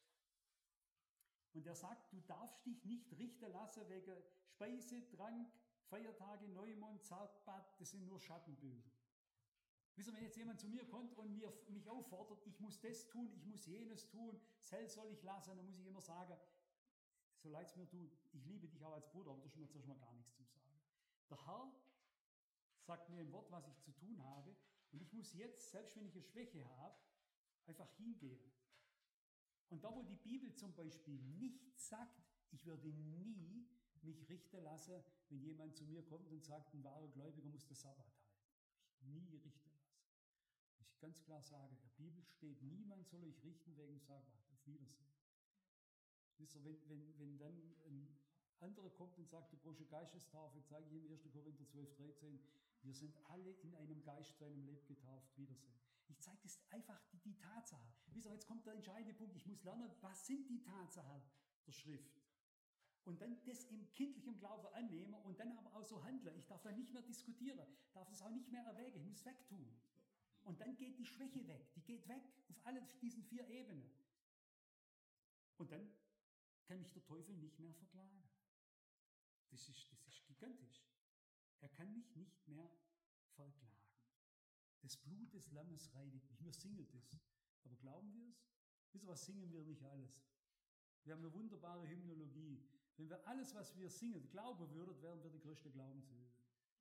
Und er sagt, du darfst dich nicht richten lassen wegen Speise, Trank, Feiertage, Neumond, Sabbat, das sind nur Schattenbilder. Wisst ihr, wenn jetzt jemand zu mir kommt und mich auffordert, ich muss das tun, ich muss jenes tun, Zell soll ich lassen, dann muss ich immer sagen, so leid es mir tut, ich liebe dich auch als Bruder, aber da ist mir zuerst mal gar nichts zu sagen. Der Herr sagt mir im Wort, was ich zu tun habe, und ich muss jetzt, selbst wenn ich eine Schwäche habe, einfach hingehen. Und da, wo die Bibel zum Beispiel nicht sagt, ich würde nie mich richten lassen, wenn jemand zu mir kommt und sagt, ein wahrer Gläubiger muss den Sabbat halten. Ich nie richten lassen. Ich ganz klar sage, in der Bibel steht, niemand soll euch richten wegen Sabbat. Auf Wiedersehen. Wisst ihr, wenn dann ein anderer kommt und sagt, du brauchst eine Geistestaufe, zeige ich ihm 1. Korinther 12, 13, wir sind alle in einem Geist zu einem Leben getauft. Wiedersehen. Ich zeige das einfach die Tatsache. Wisst ihr, jetzt kommt der entscheidende Punkt. Ich muss lernen, was sind die Tatsachen der Schrift? Und dann das im kindlichen Glauben annehmen und dann aber auch so handeln. Ich darf dann nicht mehr diskutieren, darf es auch nicht mehr erwägen, ich muss es wegtun. Und dann geht die Schwäche weg, die geht weg auf alle diesen 4 Ebenen. Und dann kann mich der Teufel nicht mehr verklagen. Das ist gigantisch. Er kann mich nicht mehr verklagen. Das Blut des Lammes reinigt mich. Wir singen das. Aber glauben wir es? Wisst ihr, was singen wir nicht alles? Wir haben eine wunderbare Hymnologie. Wenn wir alles, was wir singen, glauben würden, wären wir die größte Glaubenshöhle.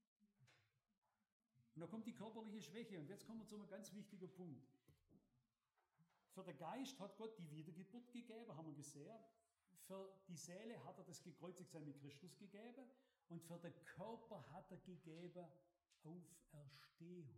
Und da kommt die körperliche Schwäche. Und jetzt kommen wir zu einem ganz wichtigen Punkt. Für den Geist hat Gott die Wiedergeburt gegeben, haben wir gesehen. Für die Seele hat er das Gekreuzigtsein mit Christus gegeben. Und für den Körper hat er gegeben Auferstehung.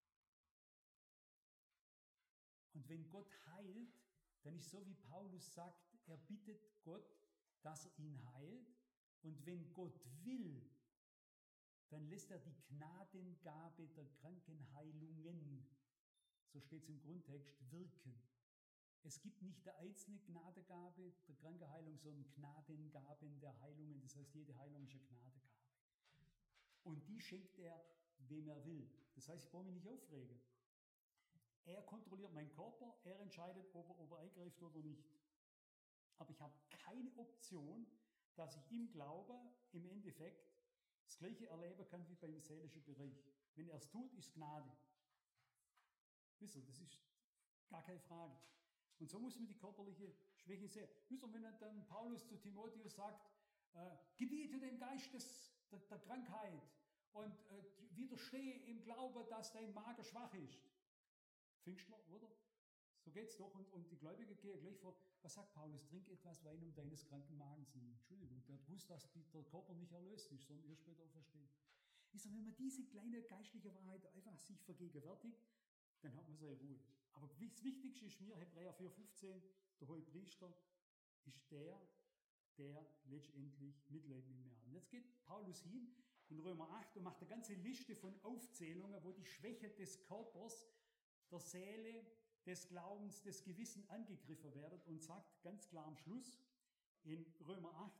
Und wenn Gott heilt, dann ist so, wie Paulus sagt, er bittet Gott, dass er ihn heilt. Und wenn Gott will, dann lässt er die Gnadengabe der Krankenheilungen, so steht es im Grundtext, wirken. Es gibt nicht eine einzelne Gnadengabe der Krankenheilung, sondern Gnadengaben der Heilungen. Das heißt, jede Heilung ist eine Gnadengabe. Und die schenkt er, wem er will. Das heißt, ich brauche mich nicht aufregen. Er kontrolliert meinen Körper, er entscheidet, ob er eingreift oder nicht. Aber ich habe keine Option, dass ich im Glaube im Endeffekt das Gleiche erleben kann wie beim seelischen Bereich. Wenn er es tut, ist Gnade. Wisst ihr, das ist gar keine Frage. Und so muss man die körperliche Schwäche sehen. Wisst ihr, wenn dann Paulus zu Timotheus sagt, gebiete dem Geist der Krankheit und widerstehe im Glauben, dass dein Magen schwach ist. Pfingstler, oder? So geht's doch. Und die Gläubigen gehen gleich vor. Was sagt Paulus? Trink etwas Wein um deines kranken Magens willen. Entschuldigung, der hat gewusst, dass der Körper nicht erlöst ist, sondern erst später aufersteht. Ist wenn man diese kleine geistliche Wahrheit einfach sich vergegenwärtigt, dann hat man seine Ruhe. Aber das Wichtigste ist mir, Hebräer 4,15, der Hohepriester ist der letztendlich Mitleid mit mir hat. Und jetzt geht Paulus hin in Römer 8 und macht eine ganze Liste von Aufzählungen, wo die Schwäche des Körpers, der Seele, des Glaubens, des Gewissen angegriffen werden und sagt ganz klar am Schluss in Römer 8,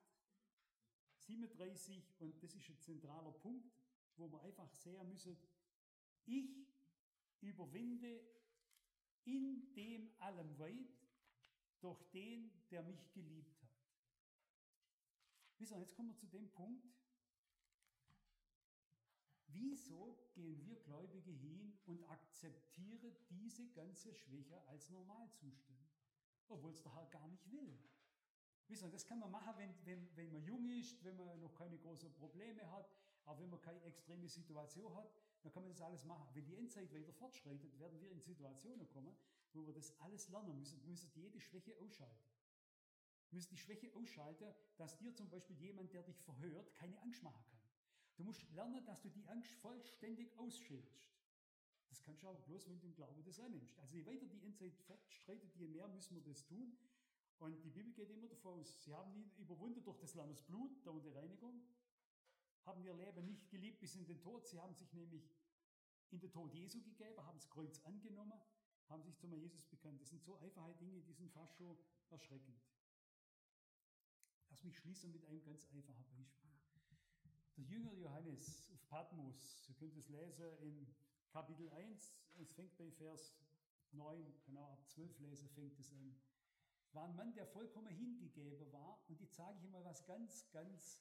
37, und das ist ein zentraler Punkt, wo wir einfach sehen müssen, ich überwinde in dem allem weit durch den, der mich geliebt hat. Wisst ihr, jetzt kommen wir zu dem Punkt, wieso gehen wir Gläubige hin und akzeptieren diese ganze Schwäche als Normalzustand, obwohl es der Herr gar nicht will? Wisst ihr, das kann man machen, wenn man jung ist, wenn man noch keine großen Probleme hat, auch wenn man keine extreme Situation hat, dann kann man das alles machen. Wenn die Endzeit weiter fortschreitet, werden wir in Situationen kommen, wo wir das alles lernen müssen. Wir müssen jede Schwäche ausschalten. Wir müssen die Schwäche ausschalten, dass dir zum Beispiel jemand, der dich verhört, keine Angst machen kann. Du musst lernen, dass du die Angst vollständig ausschältst. Das kannst du aber bloß, wenn du im Glauben das annimmst. Also je weiter die Endzeit fortschreitet, je mehr müssen wir das tun. Und die Bibel geht immer davon aus, sie haben ihn überwunden durch des Lammes Blut, der unter Reinigung, haben ihr Leben nicht geliebt bis in den Tod. Sie haben sich nämlich in den Tod Jesu gegeben, haben das Kreuz angenommen, haben sich zum Jesus bekannt. Das sind so einfache Dinge, die sind fast schon erschreckend. Lass mich schließen mit einem ganz einfachen Beispiel. Der Jünger Johannes auf Patmos, ihr könnt es lesen in Kapitel 1, es fängt bei Vers 9, genau ab 12 lesen, fängt es an. War ein Mann, der vollkommen hingegeben war, und jetzt sage ich mal was ganz, ganz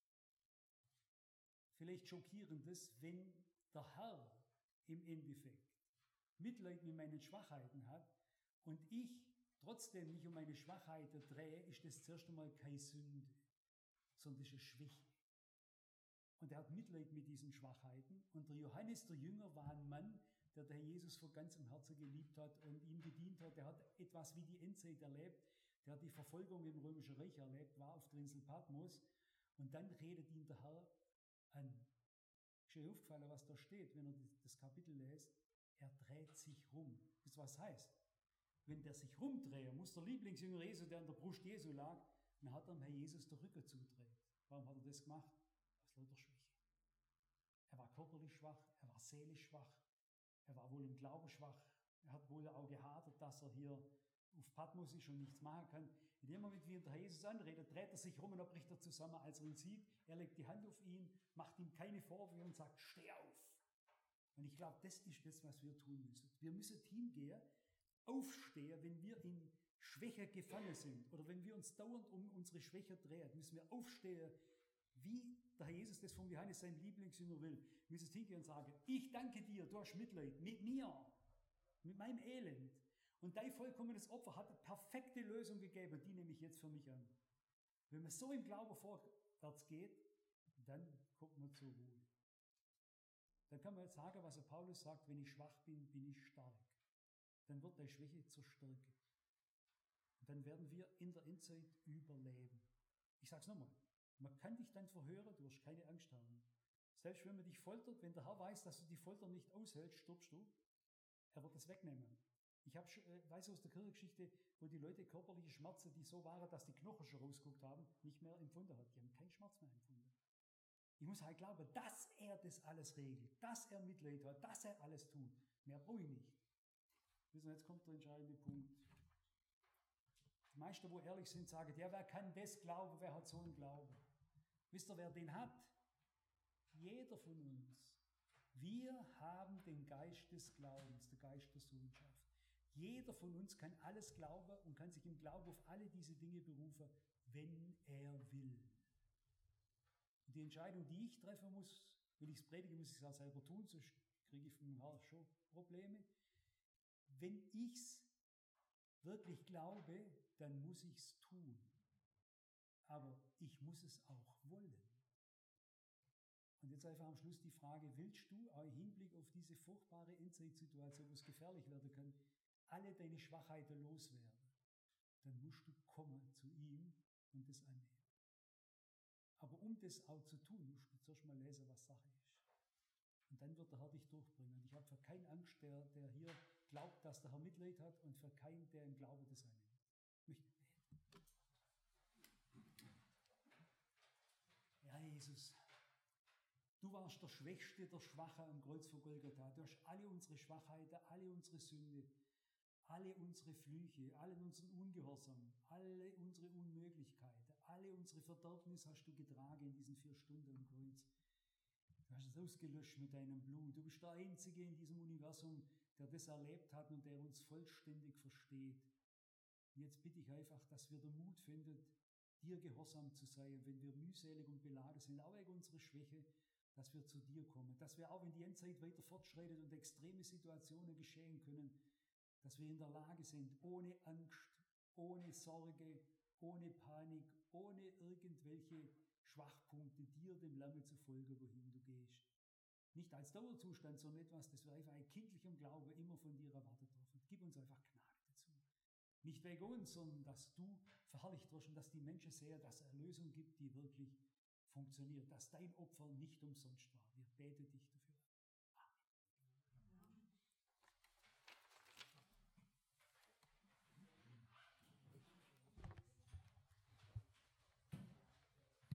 vielleicht Schockierendes, wenn der Herr im Endeffekt Mitleid mit meinen Schwachheiten hat und ich trotzdem mich um meine Schwachheiten drehe, ist das zuerst einmal keine Sünde, sondern das ist eine Schwäche. Und er hat Mitleid mit diesen Schwachheiten. Und der Johannes, der Jünger, war ein Mann, der Herr Jesus von ganzem Herzen geliebt hat und ihm gedient hat. Der hat etwas wie die Endzeit erlebt. Der hat die Verfolgung im Römischen Reich erlebt, war auf der Insel Patmos. Und dann redet ihn der Herr an. Ist dir aufgefallen, was da steht, wenn er das Kapitel liest? Er dreht sich rum. Wisst ihr, was das heißt? Wenn der sich rumdreht, muss der Lieblingsjünger Jesu, der an der Brust Jesu lag, dann hat er dem Herr Jesus den Rücken zudreht. Warum hat er das gemacht? Aus lauter Schwäche. Er war körperlich schwach, er war seelisch schwach, er war wohl im Glauben schwach, er hat wohl auch gehadert, dass er hier auf Patmos ist und nichts machen kann. In dem Moment, wie der Herr Jesus anredet, dreht er sich rum und er bricht er zusammen, als er ihn sieht. Er legt die Hand auf ihn, macht ihm keine Vorwürfe und sagt, steh auf. Und ich glaube, das ist das, was wir tun müssen. Wir müssen hingehen, aufstehen, wenn wir in Schwäche gefangen sind oder wenn wir uns dauernd um unsere Schwäche drehen, müssen wir aufstehen, wie der Herr Jesus das von Johannes, seinem Lieblingsjünger, will. Wir müssen hingehen und sagen, ich danke dir, du hast Mitleid mit mir, mit meinem Elend. Und dein vollkommenes Opfer hat eine perfekte Lösung gegeben, die nehme ich jetzt für mich an. Wenn man so im Glauben vorwärts geht, dann kommt man zur Ruhe. Dann kann man jetzt sagen, was der Paulus sagt, wenn ich schwach bin, bin ich stark. Dann wird deine Schwäche zur Stärke. Und dann werden wir in der Endzeit überleben. Ich sage es nochmal, man kann dich dann verhören, du wirst keine Angst haben. Selbst wenn man dich foltert, wenn der Herr weiß, dass du die Folter nicht aushältst, stirbst du, er wird es wegnehmen. Ich weiß aus der Kirchengeschichte, wo die Leute körperliche Schmerzen, die so waren, dass die Knochen schon rausgeguckt haben, nicht mehr empfunden haben. Die haben keinen Schmerz mehr empfunden. Ich muss halt glauben, dass er das alles regelt, dass er Mitleid hat, dass er alles tut. Mehr brauche ich nicht. Jetzt kommt der entscheidende Punkt. Die meisten, wo ehrlich sind, sagen, ja, wer kann das glauben, wer hat so einen Glauben? Wisst ihr, wer den hat? Jeder von uns. Wir haben den Geist des Glaubens, den Geist der Sohnschaft. Jeder von uns kann alles glauben und kann sich im Glauben auf alle diese Dinge berufen, wenn er will. Und die Entscheidung, die ich treffen muss, will ich es predigen, muss ich es auch selber tun, sonst kriege ich vom Herrn schon Probleme. Wenn ich es wirklich glaube, dann muss ich es tun. Aber ich muss es auch wollen. Und jetzt einfach am Schluss die Frage, willst du auch im Hinblick auf diese furchtbare Endzeitsituation, wo es gefährlich werden kann, alle deine Schwachheiten loswerden? Dann musst du kommen zu ihm und das annehmen. Aber um das auch zu tun, musst du zuerst mal lesen, was Sache ist. Und dann wird der Herr dich durchbringen. Und ich habe für keinen Angst, der hier glaubt, dass der Herr Mitleid hat, und für keinen, der im Glauben das annimmt. Ich möchte beten. Ja, Jesus, du warst der Schwächste, der Schwache am Kreuz von Golgatha. Du hast alle unsere Schwachheiten, alle unsere Sünde, alle unsere Flüche, allen unseren Ungehorsam, alle unsere Unmöglichkeiten, alle unsere Verderbnis hast du getragen in diesen 4 Stunden am Kreuz. Du hast es ausgelöscht mit deinem Blut. Du bist der Einzige in diesem Universum, der das erlebt hat und der uns vollständig versteht. Und jetzt bitte ich einfach, dass wir den Mut finden, dir gehorsam zu sein, wenn wir mühselig und beladen sind, auch wegen unserer Schwäche, dass wir zu dir kommen. Dass wir auch, wenn die Endzeit weiter fortschreitet und extreme Situationen geschehen können, dass wir in der Lage sind, ohne Angst, ohne Sorge, ohne Panik, ohne irgendwelche Schwachpunkte, dir, dem Lamme zu folgen, wohin du gehst. Nicht als Dauerzustand, sondern etwas, das wir einfach in kindlichem Glauben immer von dir erwartet dürfen. Gib uns einfach Gnade dazu. Nicht wegen uns, sondern dass du verherrlicht wirst und dass die Menschen sehen, dass es Erlösung gibt, die wirklich funktioniert, dass dein Opfer nicht umsonst war. Wir beten dich